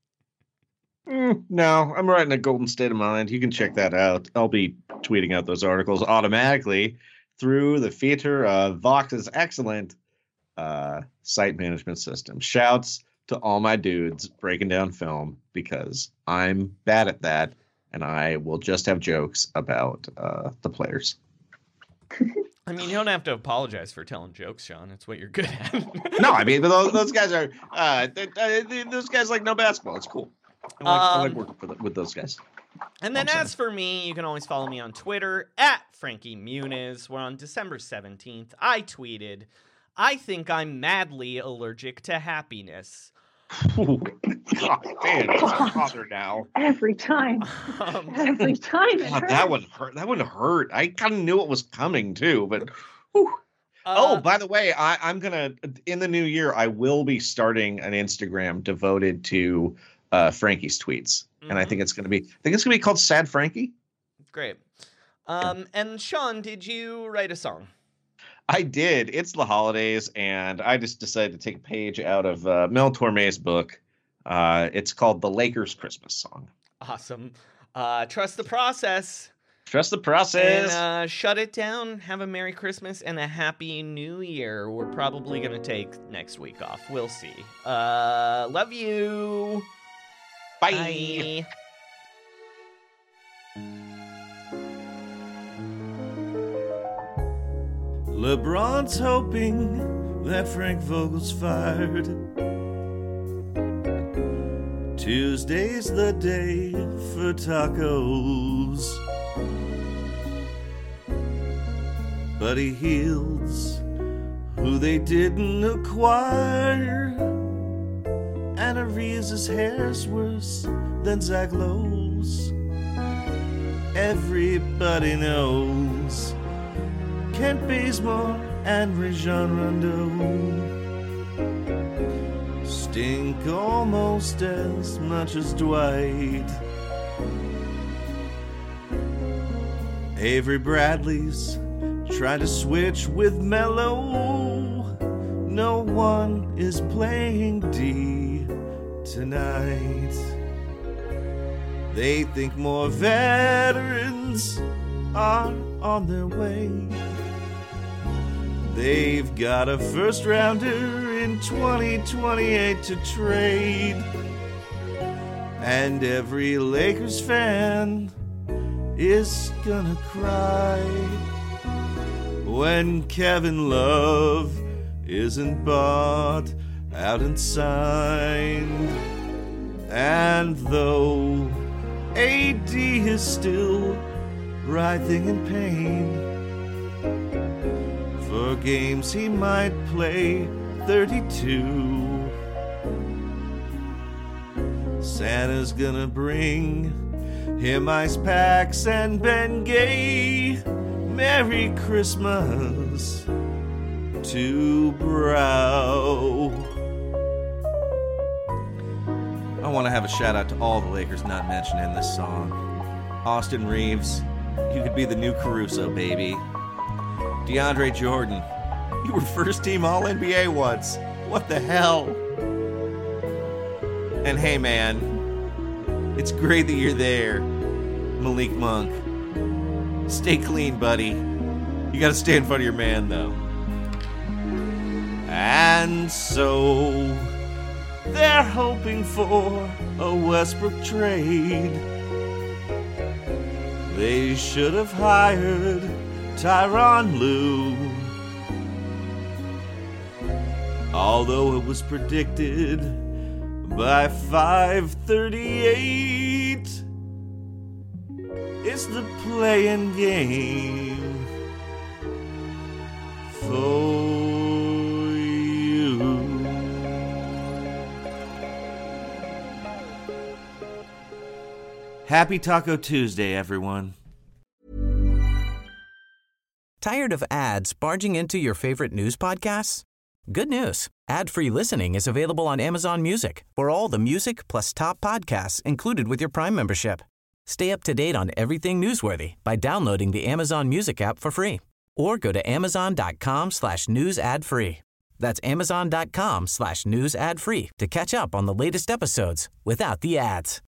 No, I'm writing a Golden State of Mind. You can check that out. I'll be tweeting out those articles automatically through the feature of Vox's excellent site management system. Shouts to all my dudes breaking down film, because I'm bad at that, and I will just have jokes about the players. I mean, you don't have to apologize for telling jokes, Sean. It's what you're good at. No, I mean, those guys are those guys like no basketball. It's cool. I like working with those guys. And then as for me, you can always follow me on Twitter at Frankie Muniz, where on December 17th, I tweeted, "I think I'm madly allergic to happiness." God, damn, it's a father now. Every time. Every time. God, that one hurt. That one hurt. I kind of knew it was coming too, but. By the way, I'm gonna in the new year I will be starting an Instagram devoted to Frankie's tweets, and I think it's gonna be called Sad Frankie. Great. And Sean, did you write a song? I did. It's the holidays, and I just decided to take a page out of Mel Torme's book. It's called The Lakers Christmas Song. Awesome. Trust the process. Trust the process. And shut it down. Have a Merry Christmas and a Happy New Year. We're probably going to take next week off. We'll see. Love you. Bye. Bye. LeBron's hoping that Frank Vogel's fired. Tuesday's the day for tacos. But he heals who they didn't acquire. And Arias' hair's worse than Zach Lowe's. Everybody knows Kent Bazemore and Rajon Rondo stink almost as much as Dwight. Avery Bradley's trying to switch with Melo. No one is playing D tonight. They think more veterans are on their way. They've got a first rounder in 2028 to trade. And every Lakers fan is gonna cry when Kevin Love isn't bought out and signed. And though AD is still writhing in pain, for games he might play 32, Santa's gonna bring him ice packs and Ben Gay. Merry Christmas to Brow. I want to have a shout out to all the Lakers not mentioned in this song. Austin Reeves, you could be the new Caruso, baby. DeAndre Jordan, you were first team All-NBA once. What the hell? And hey man, it's great that you're there, Malik Monk. Stay clean, buddy. You gotta stay in front of your man, though. And so they're hoping for a Westbrook trade. They should have hired Tyronn Lue. Although it was predicted by 538, it's the play-in game for you. Happy Taco Tuesday, everyone. Tired of ads barging into your favorite news podcasts? Good news. Ad-free listening is available on Amazon Music for all the music plus top podcasts included with your Prime membership. Stay up to date on everything newsworthy by downloading the Amazon Music app for free or go to amazon.com/news ad free. That's amazon.com/news ad free to catch up on the latest episodes without the ads.